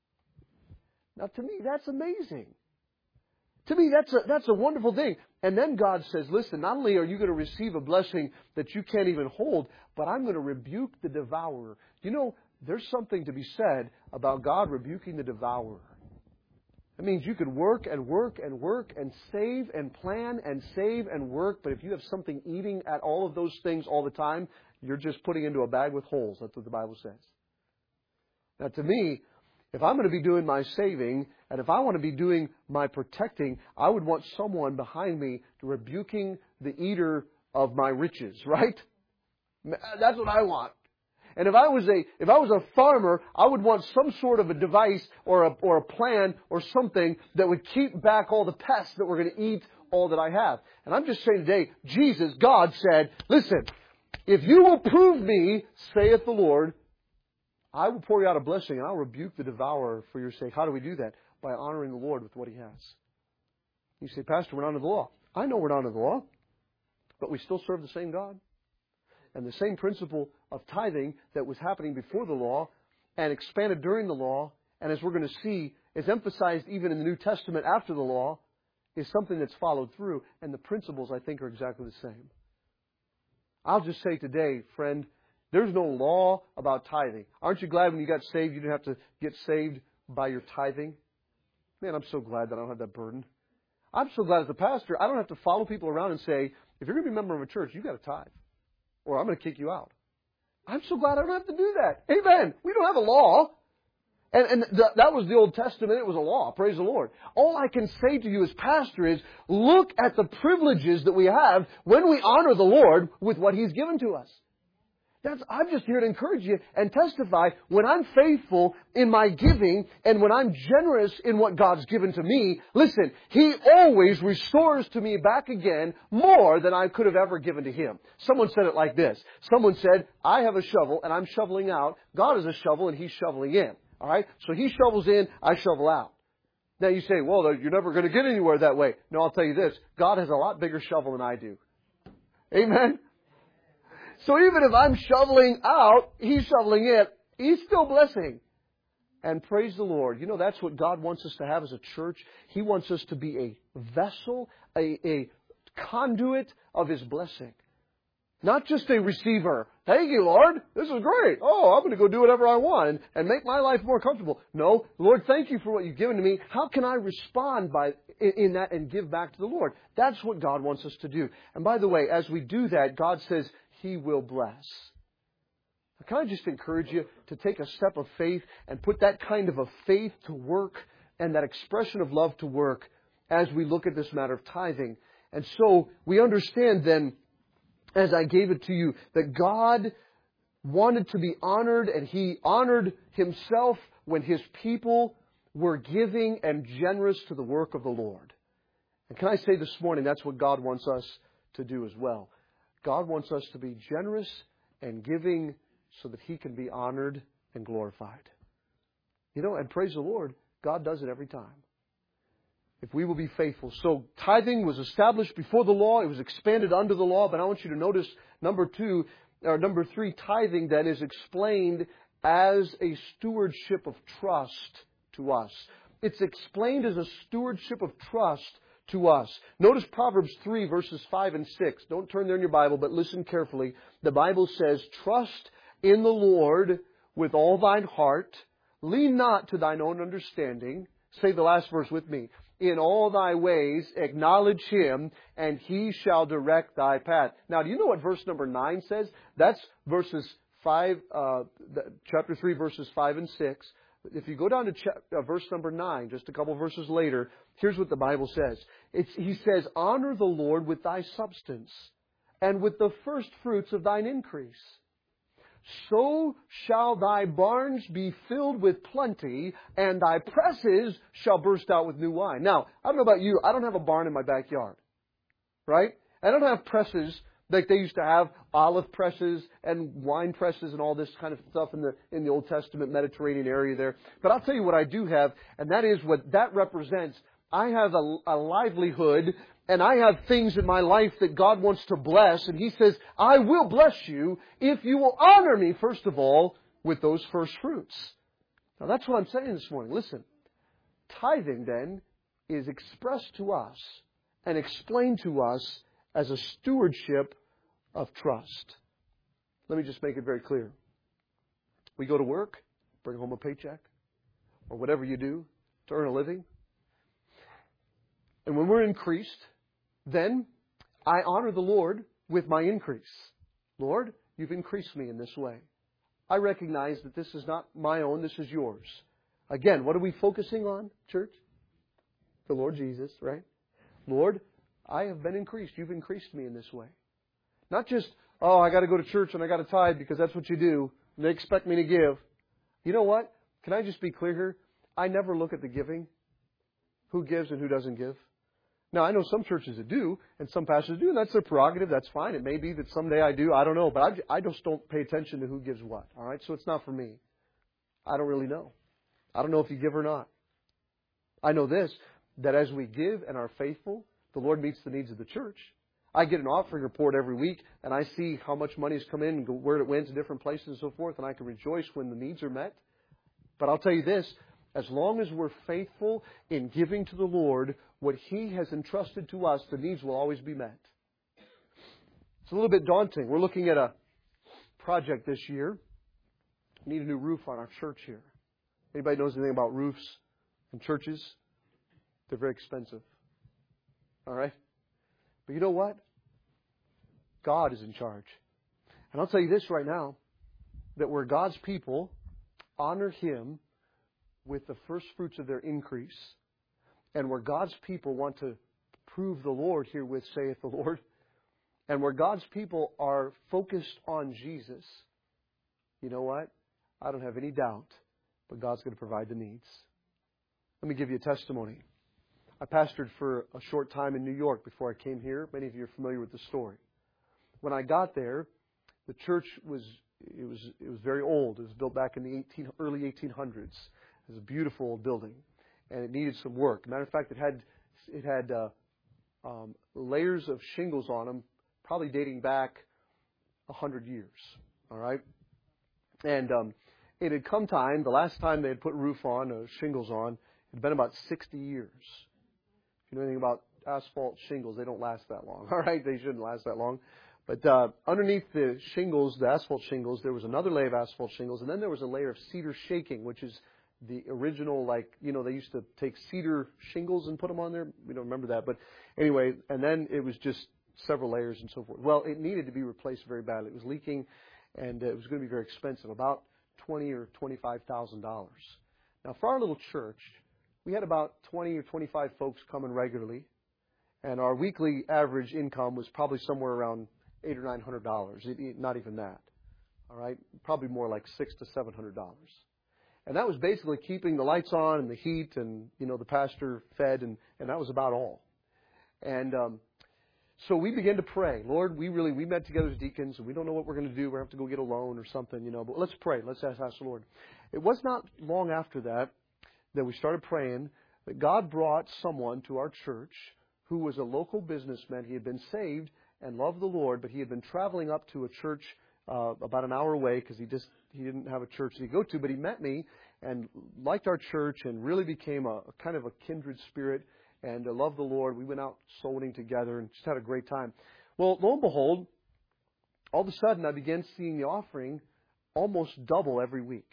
Now, to me, that's amazing. To me, that's a, that's a wonderful thing. And then God says, listen, not only are you going to receive a blessing that you can't even hold, but I'm going to rebuke the devourer. You know, there's something to be said about God rebuking the devourer. That means you could work and work and work and save and plan and save and work, but if you have something eating at all of those things all the time, you're just putting into a bag with holes. That's what the Bible says. Now, to me, If I'm going to be doing my saving, and if I want to be doing my protecting, I would want someone behind me rebuking the eater of my riches, right? That's what I want. And if I was a if I was a farmer, I would want some sort of a device or a or a plan or something that would keep back all the pests that were going to eat all that I have. And I'm just saying today, Jesus, God said, listen, if you will prove me, saith the Lord, I will pour you out a blessing and I'll rebuke the devourer for your sake. How do we do that? By honoring the Lord with what He has. You say, Pastor, we're not under the law. I know we're not under the law, but we still serve the same God. And the same principle of tithing that was happening before the law and expanded during the law, and as we're going to see, is emphasized even in the New Testament after the law, is something that's followed through. And the principles, I think, are exactly the same. I'll just say today, friend, there's no law about tithing. Aren't you glad when you got saved, you didn't have to get saved by your tithing? Man, I'm so glad that I don't have that burden. I'm so glad as a pastor, I don't have to follow people around and say, if you're going to be a member of a church, you've got to tithe, or I'm going to kick you out. I'm so glad I don't have to do that. Amen. We don't have a law. And, and th- that was the Old Testament. It was a law. Praise the Lord. All I can say to you as pastor is, look at the privileges that we have when we honor the Lord with what He's given to us. That's, I'm just here to encourage you and testify. When I'm faithful in my giving and when I'm generous in what God's given to me, listen, He always restores to me back again more than I could have ever given to Him. Someone said it like this. Someone said, I have a shovel and I'm shoveling out. God is a shovel and He's shoveling in. All right? So He shovels in, I shovel out. Now you say, well, you're never going to get anywhere that way. No, I'll tell you this. God has a lot bigger shovel than I do. Amen? So even if I'm shoveling out, He's shoveling in. He's still blessing. And praise the Lord. You know, that's what God wants us to have as a church. He wants us to be a vessel, a, a conduit of His blessing. Not just a receiver. Thank you, Lord. This is great. Oh, I'm going to go do whatever I want and, and make my life more comfortable. No, Lord, thank you for what you've given to me. How can I respond by in, in that and give back to the Lord? That's what God wants us to do. And by the way, as we do that, God says He will bless. Can I just encourage you to take a step of faith and put that kind of a faith to work and that expression of love to work as we look at this matter of tithing. And so we understand then, as I gave it to you, that God wanted to be honored, and He honored Himself when His people were giving and generous to the work of the Lord. And can I say this morning, that's what God wants us to do as well. God wants us to be generous and giving so that He can be honored and glorified. You know, and praise the Lord, God does it every time. If we will be faithful. So tithing was established before the law. It was expanded under the law. But I want you to notice number two, or number three, tithing then is explained as a stewardship of trust to us. It's explained as a stewardship of trust to us. Notice Proverbs three, verses five and six. Don't turn there in your Bible, but listen carefully. The Bible says, trust in the Lord with all thine heart. Lean not to thine own understanding. Say the last verse with me. In all thy ways acknowledge Him, and He shall direct thy path. Now, do you know what verse number nine says? That's verses five, uh, chapter three, verses five and six. If you go down to cha- uh, verse number nine, just a couple verses later, here's what the Bible says. It's, he says, honor the Lord with thy substance, and with the first fruits of thine increase. So shall thy barns be filled with plenty, and thy presses shall burst out with new wine. Now, I don't know about you. I don't have a barn in my backyard. Right? I don't have presses like they used to have, olive presses and wine presses and all this kind of stuff in the in the Old Testament Mediterranean area there. But I'll tell you what I do have, and that is what that represents. I have a, a livelihood, and I have things in my life that God wants to bless. And He says, I will bless you if you will honor me, first of all, with those first fruits. Now, that's what I'm saying this morning. Listen, tithing then is expressed to us and explained to us as a stewardship of trust. Let me just make it very clear. We go to work, bring home a paycheck, or whatever you do to earn a living. And when we're increased, then I honor the Lord with my increase. Lord, you've increased me in this way. I recognize that this is not my own, this is yours. Again, what are we focusing on, church? The Lord Jesus, right? Lord, I have been increased. You've increased me in this way. Not just, oh, I got to go to church and I got to tithe because that's what you do. And they expect me to give. You know what? Can I just be clear here? I never look at the giving. Who gives and who doesn't give. Now, I know some churches that do, and some pastors do, and that's their prerogative. That's fine. It may be that someday I do. I don't know. But I, I just don't pay attention to who gives what. All right? So it's not for me. I don't really know. I don't know if you give or not. I know this, that as we give and are faithful, the Lord meets the needs of the church. I get an offering report every week, and I see how much money has come in and where it went to different places and so forth, and I can rejoice when the needs are met. But I'll tell you this, as long as we're faithful in giving to the Lord what He has entrusted to us, the needs will always be met. It's a little bit daunting. We're looking at a project this year. We need a new roof on our church here. Anybody knows anything about roofs and churches? They're very expensive. All right? But you know what? God is in charge. And I'll tell you this right now, that where God's people honor Him with the first fruits of their increase, and where God's people want to prove the Lord herewith, saith the Lord, and where God's people are focused on Jesus, you know what? I don't have any doubt, but God's going to provide the needs. Let me give you a testimony. I pastored for a short time in New York before I came here. Many of you are familiar with the story. When I got there, the church was it was it was very old. It was built back in the eighteen, early eighteen hundreds. It was a beautiful old building, and it needed some work. Matter of fact, it had it had uh, um, layers of shingles on them, probably dating back a hundred years. All right, and um, it had come time. The last time they had put roof on, uh, shingles on, it had been about sixty years. If you know anything about asphalt shingles, they don't last that long. All right, they shouldn't last that long. But uh, underneath the shingles, the asphalt shingles, there was another layer of asphalt shingles, and then there was a layer of cedar shaking, which is the original, like, you know, they used to take cedar shingles and put them on there. We don't remember that. But anyway, and then it was just several layers and so forth. Well, it needed to be replaced very badly. It was leaking, and it was going to be very expensive, about twenty or twenty-five thousand dollars. Now, for our little church, we had about twenty or twenty-five folks coming regularly, and our weekly average income was probably somewhere around eight or nine hundred dollars. Not even that. All right, probably more like six to seven hundred dollars. And that was basically keeping the lights on and the heat, and you know the pastor fed, and, and that was about all. And um, so we began to pray. Lord, we really we met together as deacons, and we don't know what we're going to do. We're going to have to go get a loan or something, you know. But let's pray. Let's ask, ask the Lord. It was not long after that that we started praying that God brought someone to our church who was a local businessman. He had been saved and loved the Lord, but he had been traveling up to a church uh, about an hour away because he just he didn't have a church to go to. But he met me and liked our church and really became a, a kind of a kindred spirit and uh, loved the Lord. We went out soul winning together and just had a great time. Well, lo and behold, all of a sudden I began seeing the offering almost double every week.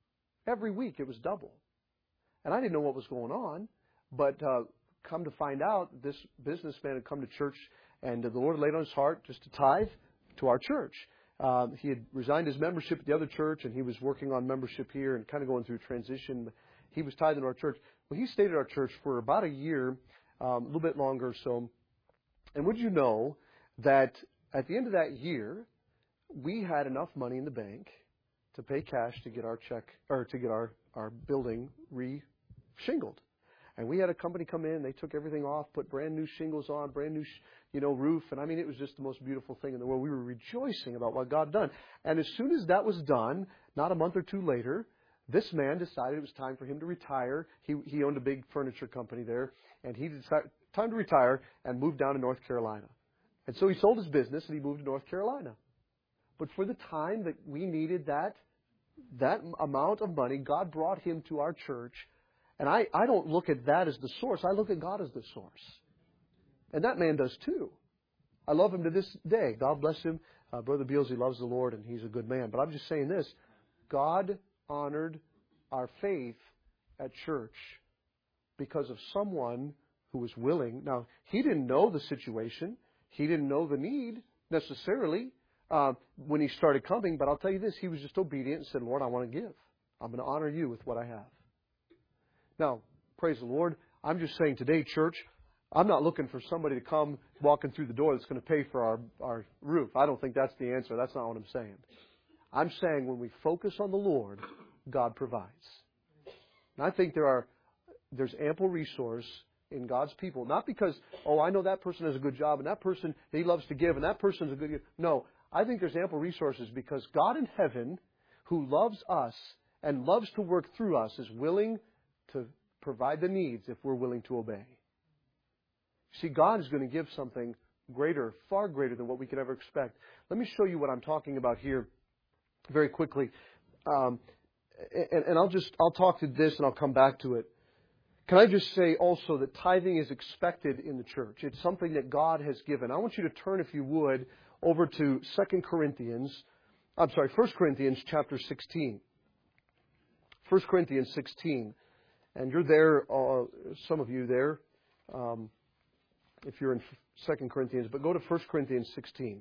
Every week it was double. And I didn't know what was going on, but uh, come to find out, this businessman had come to church, and the Lord laid on his heart just to tithe to our church. Um, he had resigned his membership at the other church, and he was working on membership here and kind of going through a transition. He was tithing to our church. Well, he stayed at our church for about a year, um, a little bit longer or so. And would you know that at the end of that year, we had enough money in the bank to pay cash to get our check or to get our, our building re-shingled. And we had a company come in, they took everything off, put brand new shingles on, brand new, you know, roof. And I mean, it was just the most beautiful thing in the world. We were rejoicing about what God had done. And as soon as that was done, not a month or two later, this man decided it was time for him to retire. He he owned a big furniture company there, and he decided time to retire and move down to North Carolina. And so he sold his business and he moved to North Carolina. But for the time that we needed that that amount of money, God brought him to our church. And I, I don't look at that as the source. I look at God as the source. And that man does too. I love him to this day. God bless him. Uh, Brother Beals, he loves the Lord and he's a good man. But I'm just saying this. God honored our faith at church because of someone who was willing. Now, he didn't know the situation. He didn't know the need necessarily uh, when he started coming. But I'll tell you this. He was just obedient and said, Lord, I want to give. I'm going to honor you with what I have. Now, praise the Lord. I'm just saying today, church, I'm not looking for somebody to come walking through the door that's going to pay for our, our roof. I don't think that's the answer. That's not what I'm saying. I'm saying when we focus on the Lord, God provides. And I think there are there's ample resource in God's people. Not because, oh, I know that person has a good job and that person, he loves to give and that person's a good giver. No, I think there's ample resources because God in heaven, who loves us and loves to work through us, is willing to provide the needs if we're willing to obey. See, God is going to give something greater, far greater than what we could ever expect. Let me show you what I'm talking about here very quickly. Um, and, and I'll just, I'll talk to this and I'll come back to it. Can I just say also that tithing is expected in the church? It's something that God has given. I want you to turn, if you would, over to Second Corinthians. I'm sorry, First Corinthians chapter sixteen. First Corinthians sixteen. And you're there, uh, some of you there, um, if you're in Second Corinthians. But go to First Corinthians sixteen.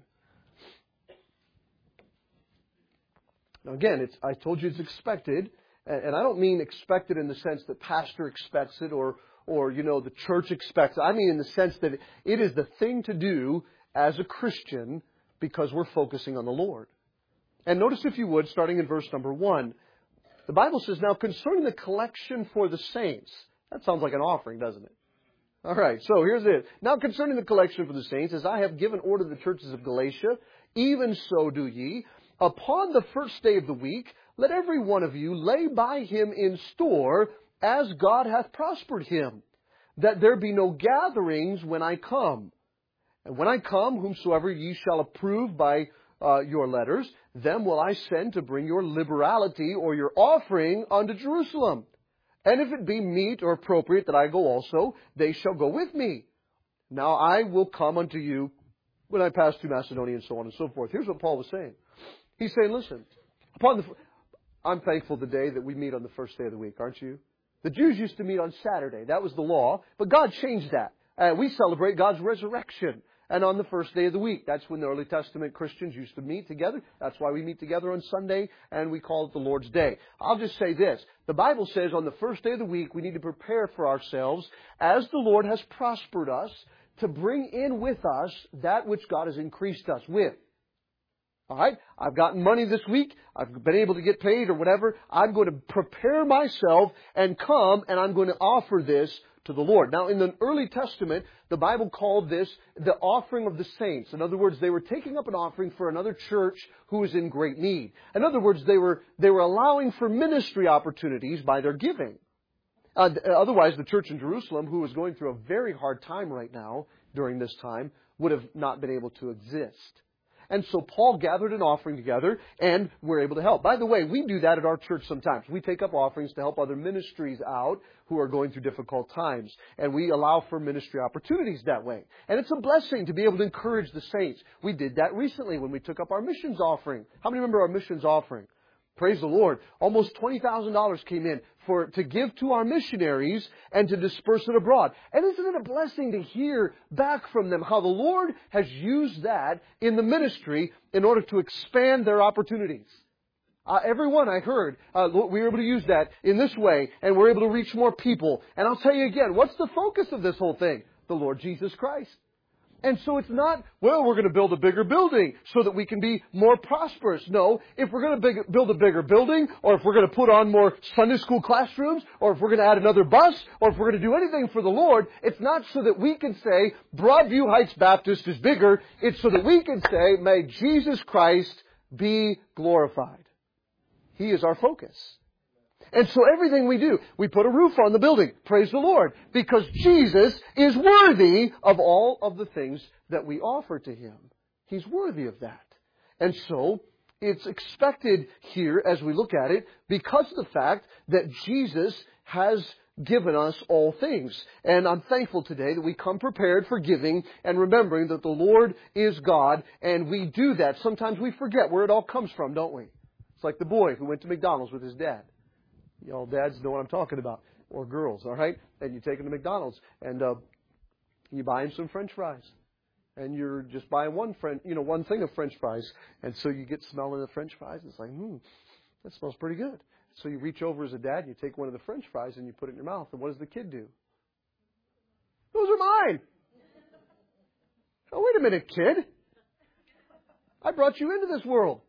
Now again, it's, I told you it's expected. And I don't mean expected in the sense that pastor expects it or, or, you know, the church expects it. I mean in the sense that it is the thing to do as a Christian because we're focusing on the Lord. And notice, if you would, starting in verse number one, the Bible says, now concerning the collection for the saints. That sounds like an offering, doesn't it? All right, so here's it. Now concerning the collection for the saints, as I have given order to the churches of Galatia, even so do ye. Upon the first day of the week, let every one of you lay by him in store, as God hath prospered him, that there be no gatherings when I come. And when I come, whomsoever ye shall approve by uh, your letters, them will I send to bring your liberality or your offering unto Jerusalem. And if it be meet or appropriate that I go also, they shall go with me. Now I will come unto you when I pass through Macedonia, and so on and so forth. Here's what Paul was saying. He's saying, listen, upon the... I'm thankful today that we meet on the first day of the week, aren't you? The Jews used to meet on Saturday. That was the law. But God changed that. Uh, we celebrate God's resurrection. And on the first day of the week, that's when the early Testament Christians used to meet together. That's why we meet together on Sunday, and we call it the Lord's Day. I'll just say this. The Bible says on the first day of the week, we need to prepare for ourselves as the Lord has prospered us to bring in with us that which God has increased us with. All right, I've gotten money this week. I've been able to get paid or whatever. I'm going to prepare myself and come, and I'm going to offer this to the Lord. Now, in the early Testament, the Bible called this the offering of the saints. In other words, they were taking up an offering for another church who was in great need. In other words, they were they were allowing for ministry opportunities by their giving. Uh, otherwise, the church in Jerusalem, who was going through a very hard time right now during this time, would have not been able to exist. And so Paul gathered an offering together, and we're able to help. By the way, we do that at our church sometimes. We take up offerings to help other ministries out who are going through difficult times. And we allow for ministry opportunities that way. And it's a blessing to be able to encourage the saints. We did that recently when we took up our missions offering. How many remember our missions offering? Praise the Lord. Almost twenty thousand dollars came in for to give to our missionaries and to disperse it abroad. And isn't it a blessing to hear back from them how the Lord has used that in the ministry in order to expand their opportunities? Uh, everyone I heard, uh, we were able to use that in this way, and we're able to reach more people. And I'll tell you again, what's the focus of this whole thing? The Lord Jesus Christ. And so it's not, well, we're going to build a bigger building so that we can be more prosperous. No, if we're going to big, build a bigger building, or if we're going to put on more Sunday school classrooms, or if we're going to add another bus, or if we're going to do anything for the Lord, it's not so that we can say Broadview Heights Baptist is bigger. It's so that we can say, may Jesus Christ be glorified. He is our focus. And so everything we do, we put a roof on the building. Praise the Lord. Because Jesus is worthy of all of the things that we offer to Him. He's worthy of that. And so it's expected here as we look at it because of the fact that Jesus has given us all things. And I'm thankful today that we come prepared for giving and remembering that the Lord is God. And we do that. Sometimes we forget where it all comes from, don't we? It's like the boy who went to McDonald's with his dad. Y'all dads know what I'm talking about. Or girls, all right? And you take them to McDonald's and uh, you buy him some French fries. And you're just buying one French, you know, one thing of French fries. And so you get smelling the French fries. It's like, hmm, that smells pretty good. So you reach over as a dad and you take one of the French fries and you put it in your mouth. And what does the kid do? Those are mine. Oh, wait a minute, kid. I brought you into this world.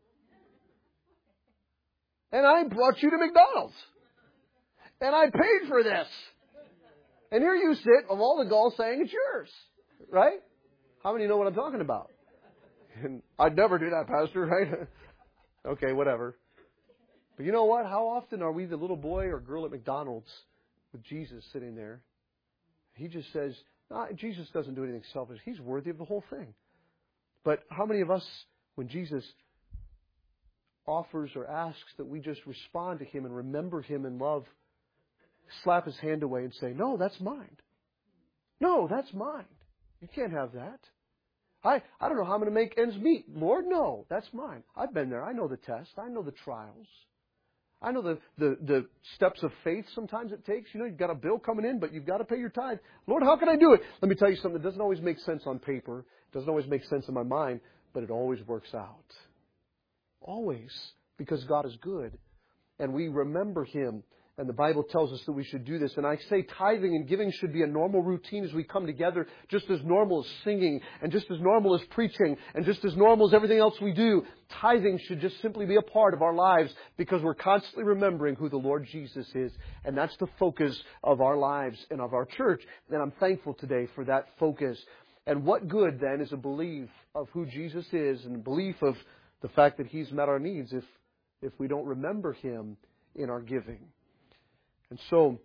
And I brought you to McDonald's. And I paid for this. And here you sit, of all the gall, saying it's yours. Right? How many know what I'm talking about? And I'd never do that, Pastor, right? Okay, whatever. But you know what? How often are we the little boy or girl at McDonald's with Jesus sitting there? He just says, nah, Jesus doesn't do anything selfish. He's worthy of the whole thing. But how many of us, when Jesus offers or asks, that we just respond to Him and remember Him in love, slap His hand away and say, no, that's mine. No, that's mine. You can't have that. I, I don't know how I'm going to make ends meet. Lord, no, that's mine. I've been there. I know the test. I know the trials. I know the, the, the steps of faith sometimes it takes. You know, you've got a bill coming in, but you've got to pay your tithe. Lord, how can I do it? Let me tell you something that doesn't always make sense on paper. It doesn't always make sense in my mind, but it always works out. Always. Because God is good. And we remember Him. And the Bible tells us that we should do this. And I say tithing and giving should be a normal routine as we come together, just as normal as singing, and just as normal as preaching, and just as normal as everything else we do. Tithing should just simply be a part of our lives because we're constantly remembering who the Lord Jesus is. And that's the focus of our lives and of our church. And I'm thankful today for that focus. And what good then is a belief of who Jesus is and a belief of the fact that He's met our needs if, if we don't remember Him in our giving? And so,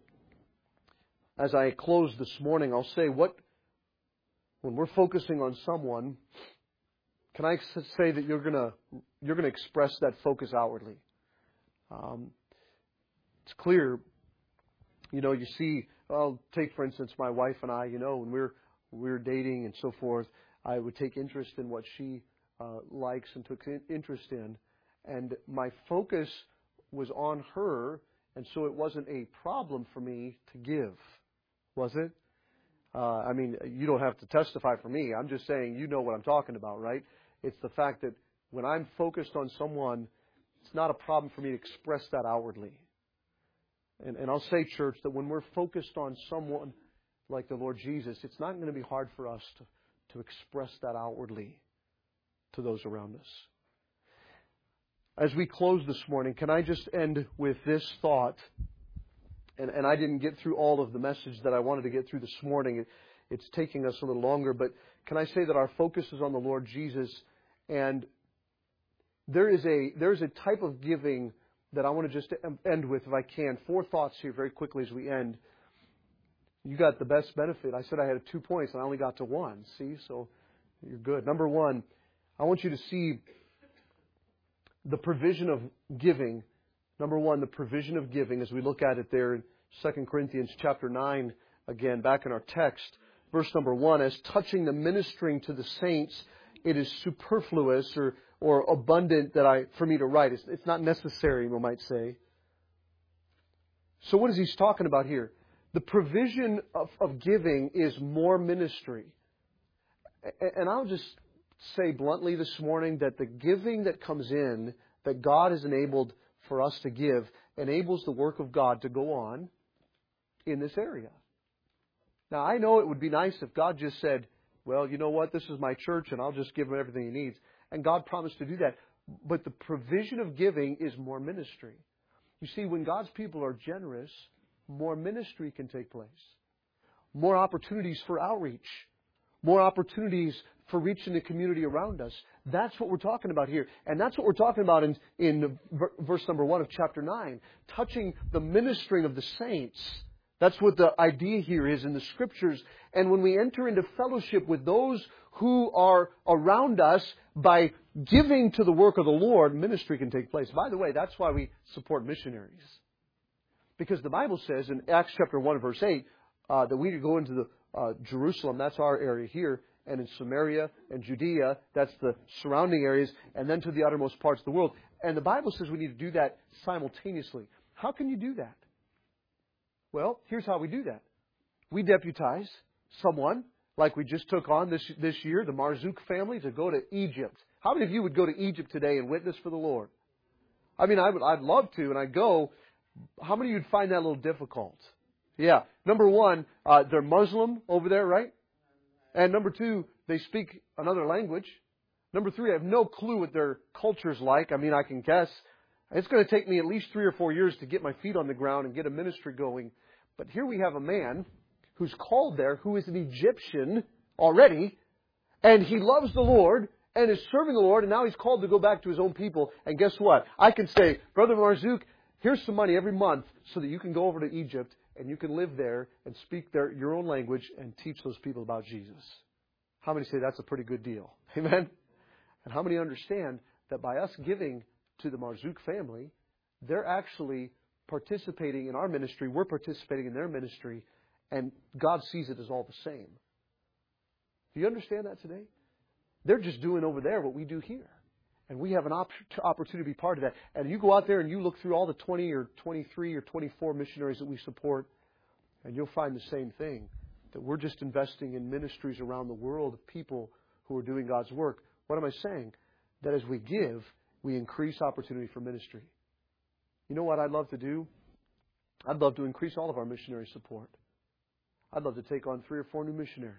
as I close this morning, I'll say what, when we're focusing on someone, can I say that you're gonna you're gonna express that focus outwardly? Um, it's clear, you know. You see, I'll take for instance my wife and I. You know, when we're we're dating and so forth, I would take interest in what she uh, likes and took interest in, and my focus was on her. And so it wasn't a problem for me to give, was it? Uh, I mean, you don't have to testify for me. I'm just saying you know what I'm talking about, right? It's the fact that when I'm focused on someone, it's not a problem for me to express that outwardly. And, and I'll say, church, that when we're focused on someone like the Lord Jesus, it's not going to be hard for us to, to express that outwardly to those around us. As we close this morning, can I just end with this thought? And, and I didn't get through all of the message that I wanted to get through this morning. It, it's taking us a little longer. But can I say that our focus is on the Lord Jesus? And there is a there is a type of giving that I want to just end with, if I can. Four thoughts here very quickly as we end. You got the best benefit. I said I had two points, and I only got to one. See? So you're good. Number one, I want you to see the provision of giving. Number one, the provision of giving, as we look at it there in Second Corinthians chapter nine, again, back in our text. Verse number one, as touching the ministering to the saints, it is superfluous or, or abundant that I for me to write. It's, it's not necessary, we might say. So what is he talking about here? The provision of, of giving is more ministry. And I'll just say bluntly this morning that the giving that comes in, that God has enabled for us to give, enables the work of God to go on in this area. Now, I know it would be nice if God just said, well, you know what, this is my church and I'll just give him everything he needs. And God promised to do that. But the provision of giving is more ministry. You see, when God's people are generous, more ministry can take place. More opportunities for outreach. More opportunities for reaching the community around us. That's what we're talking about here. And that's what we're talking about in, in verse number one of chapter nine. Touching the ministering of the saints. That's what the idea here is in the Scriptures. And when we enter into fellowship with those who are around us by giving to the work of the Lord, ministry can take place. By the way, that's why we support missionaries. Because the Bible says in Acts chapter one verse eight uh, that we could go into the uh, Jerusalem, that's our area here, and in Samaria and Judea, that's the surrounding areas, and then to the uttermost parts of the world. And the Bible says we need to do that simultaneously. How can you do that? Well, here's how we do that. We deputize someone, like we just took on this this year, the Marzouk family, to go to Egypt. How many of you would go to Egypt today and witness for the Lord? I mean, I would, I'd love to, and I'd go, How many of you'd find that a little difficult? Yeah. Number one, uh, they're Muslim over there, right? And number two, they speak another language. Number three, I have no clue what their culture's like. I mean, I can guess. It's going to take me at least three or four years to get my feet on the ground and get a ministry going. But here we have a man who's called there, who is an Egyptian already, and he loves the Lord and is serving the Lord, and now he's called to go back to his own people. And guess what? I can say, Brother Marzouk, here's some money every month so that you can go over to Egypt and you can live there and speak their, your own language and teach those people about Jesus. How many say that's a pretty good deal? Amen? And how many understand that by us giving to the Marzouk family, they're actually participating in our ministry, we're participating in their ministry, and God sees it as all the same. Do you understand that today? They're just doing over there what we do here. And we have an op- opportunity to be part of that. And you go out there and you look through all the twenty or twenty-three or twenty-four missionaries that we support, and you'll find the same thing. That we're just investing in ministries around the world of people who are doing God's work. What am I saying? That as we give, we increase opportunity for ministry. You know what I'd love to do? I'd love to increase all of our missionary support. I'd love to take on three or four new missionaries.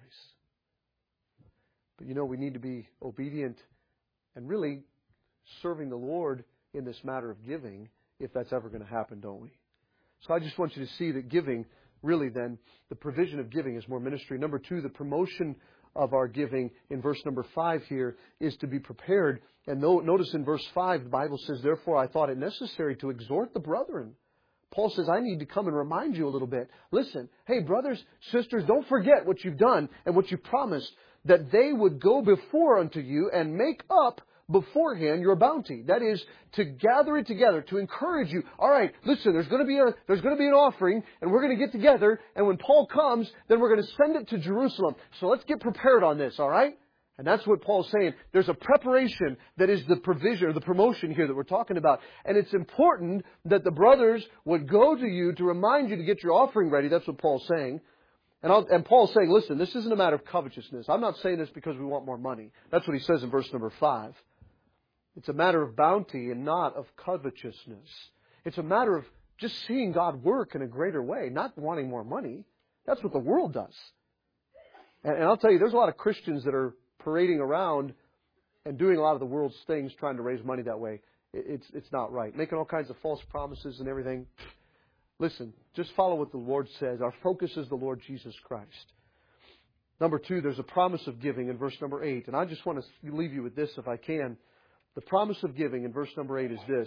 But you know, we need to be obedient and really serving the Lord in this matter of giving, if that's ever going to happen, don't we? So I just want you to see that giving, really then, the provision of giving is more ministry. Number two, the promotion of our giving in verse number five here is to be prepared. And notice in verse five, the Bible says, therefore I thought it necessary to exhort the brethren. Paul says, I need to come and remind you a little bit. Listen, hey, brothers, sisters, don't forget what you've done and what you've promised, that they would go before unto you and make up beforehand your bounty. That is, to gather it together, to encourage you. All right, listen, there's going to be a, there's going to be an offering, and we're going to get together, and when Paul comes, then we're going to send it to Jerusalem. So let's get prepared on this, all right? And that's what Paul's saying. There's a preparation that is the provision or the promotion here that we're talking about. And it's important that the brothers would go to you to remind you to get your offering ready. That's what Paul's saying. And, I'll, and Paul's saying, listen, this isn't a matter of covetousness. I'm not saying this because we want more money. That's what he says in verse number five. It's a matter of bounty and not of covetousness. It's a matter of just seeing God work in a greater way, not wanting more money. That's what the world does. And, and I'll tell you, there's a lot of Christians that are parading around and doing a lot of the world's things, trying to raise money that way. It's, it's not right. Making all kinds of false promises and everything. Listen, just follow what the Lord says. Our focus is the Lord Jesus Christ. Number two, there's a promise of giving in verse number eight. And I just want to leave you with this if I can. The promise of giving in verse number eight is this.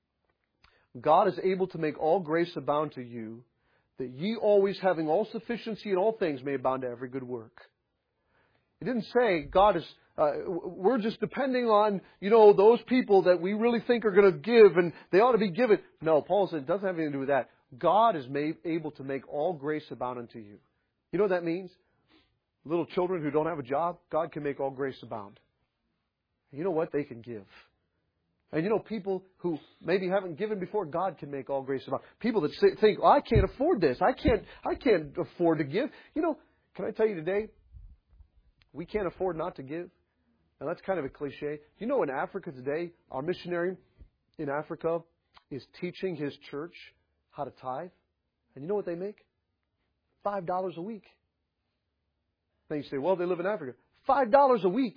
God is able to make all grace abound to you, that ye always having all sufficiency in all things may abound to every good work. It didn't say God is, uh, we're just depending on, you know, those people that we really think are going to give and they ought to be given. No, Paul said it doesn't have anything to do with that. God is made, able to make all grace abound unto you. You know what that means? Little children who don't have a job, God can make all grace abound. And you know what? They can give. And you know, people who maybe haven't given before, God can make all grace abound. People that say, think, oh, I can't afford this. I can't, I can't afford to give. You know, can I tell you today? We can't afford not to give. And that's kind of a cliche. You know, in Africa today, our missionary in Africa is teaching his church how to tithe. And you know what they make? Five dollars a week. Then you say, well, they live in Africa. Five dollars a week.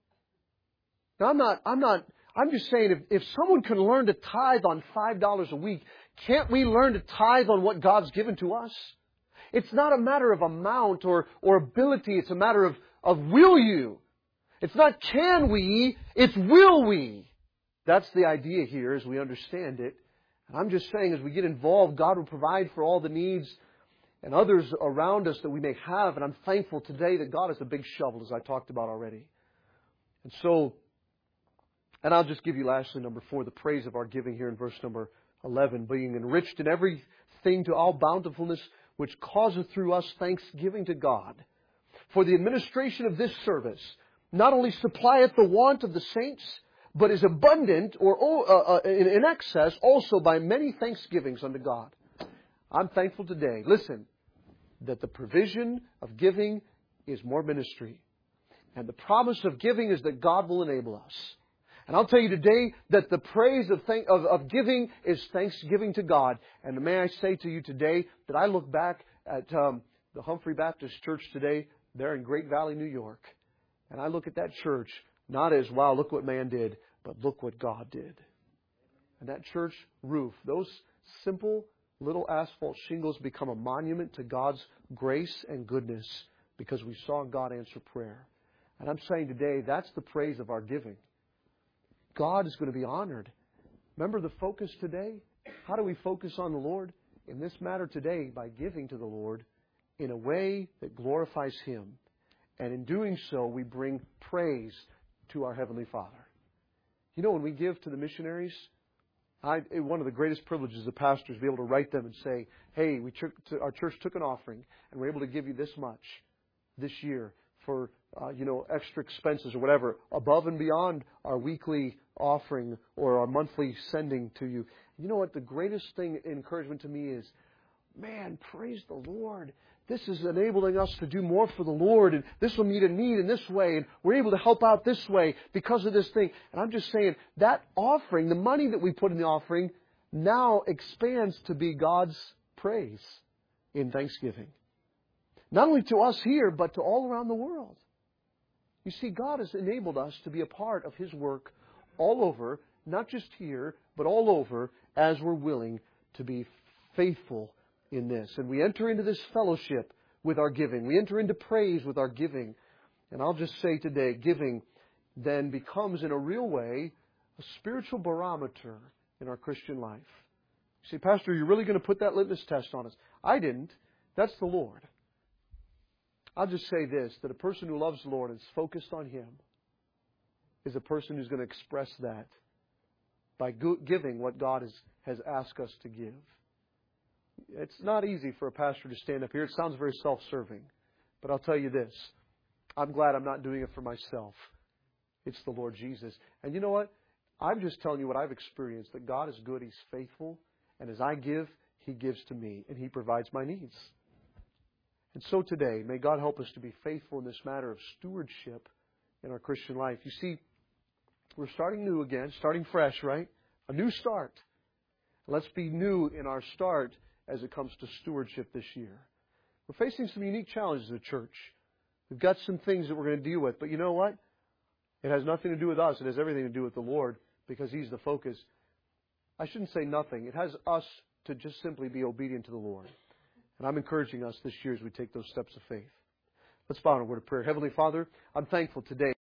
Now, I'm not, I'm not, I'm just saying if, if someone can learn to tithe on five dollars a week, can't we learn to tithe on what God's given to us? It's not a matter of amount or, or ability. It's a matter of, of will you. It's not can we, it's will we. That's the idea here as we understand it. And I'm just saying as we get involved, God will provide for all the needs and others around us that we may have. And I'm thankful today that God is a big shovel, as I talked about already. And so, and I'll just give you lastly, number four, the praise of our giving here in verse number eleven. Being enriched in everything to all bountifulness, which causeth through us thanksgiving to God. For the administration of this service not only supplieth the want of the saints, but is abundant or uh, uh, in, in excess also by many thanksgivings unto God. I'm thankful today, listen, that the provision of giving is more ministry. And the promise of giving is that God will enable us. And I'll tell you today that the praise of, thank, of, of giving is thanksgiving to God. And may I say to you today that I look back at um, the Humphrey Baptist Church today. They're in Great Valley, New York. And I look at that church not as, wow, look what man did, but look what God did. And that church roof, those simple little asphalt shingles become a monument to God's grace and goodness because we saw God answer prayer. And I'm saying today, that's the praise of our giving. God is going to be honored. Remember the focus today? How do we focus on the Lord? In this matter today, by giving to the Lord in a way that glorifies Him. And in doing so, we bring praise to our Heavenly Father. You know, when we give to the missionaries, I, one of the greatest privileges as a pastor is to be able to write them and say, hey, we took to, our church took an offering, and we're able to give you this much this year for, uh, you know, extra expenses or whatever, above and beyond our weekly offering or our monthly sending to you. You know what? The greatest thing, encouragement to me is, man, praise the Lord. This is enabling us to do more for the Lord, and this will meet a need in this way, and we're able to help out this way because of this thing. And I'm just saying, that offering, the money that we put in the offering, now expands to be God's praise in thanksgiving. Not only to us here, but to all around the world. You see, God has enabled us to be a part of His work all over, not just here, but all over, as we're willing to be faithful in this. And we enter into this fellowship with our giving. We enter into praise with our giving. And I'll just say today, giving then becomes in a real way a spiritual barometer in our Christian life. You say, Pastor, you're really going to put that litmus test on us? I didn't. That's the Lord. I'll just say this, that a person who loves the Lord and is focused on Him is a person who's going to express that by giving what God has, has asked us to give. It's not easy for a pastor to stand up here. It sounds very self-serving. But I'll tell you this. I'm glad I'm not doing it for myself. It's the Lord Jesus. And you know what? I'm just telling you what I've experienced, that God is good. He's faithful. And as I give, He gives to me. And He provides my needs. And so today, may God help us to be faithful in this matter of stewardship in our Christian life. You see, we're starting new again, starting fresh, right? A new start. Let's be new in our start as it comes to stewardship this year. We're facing some unique challenges as a church. We've got some things that we're going to deal with. But you know what? It has nothing to do with us. It has everything to do with the Lord because He's the focus. I shouldn't say nothing. It has us to just simply be obedient to the Lord. And I'm encouraging us this year as we take those steps of faith. Let's bow in a word of prayer. Heavenly Father, I'm thankful today.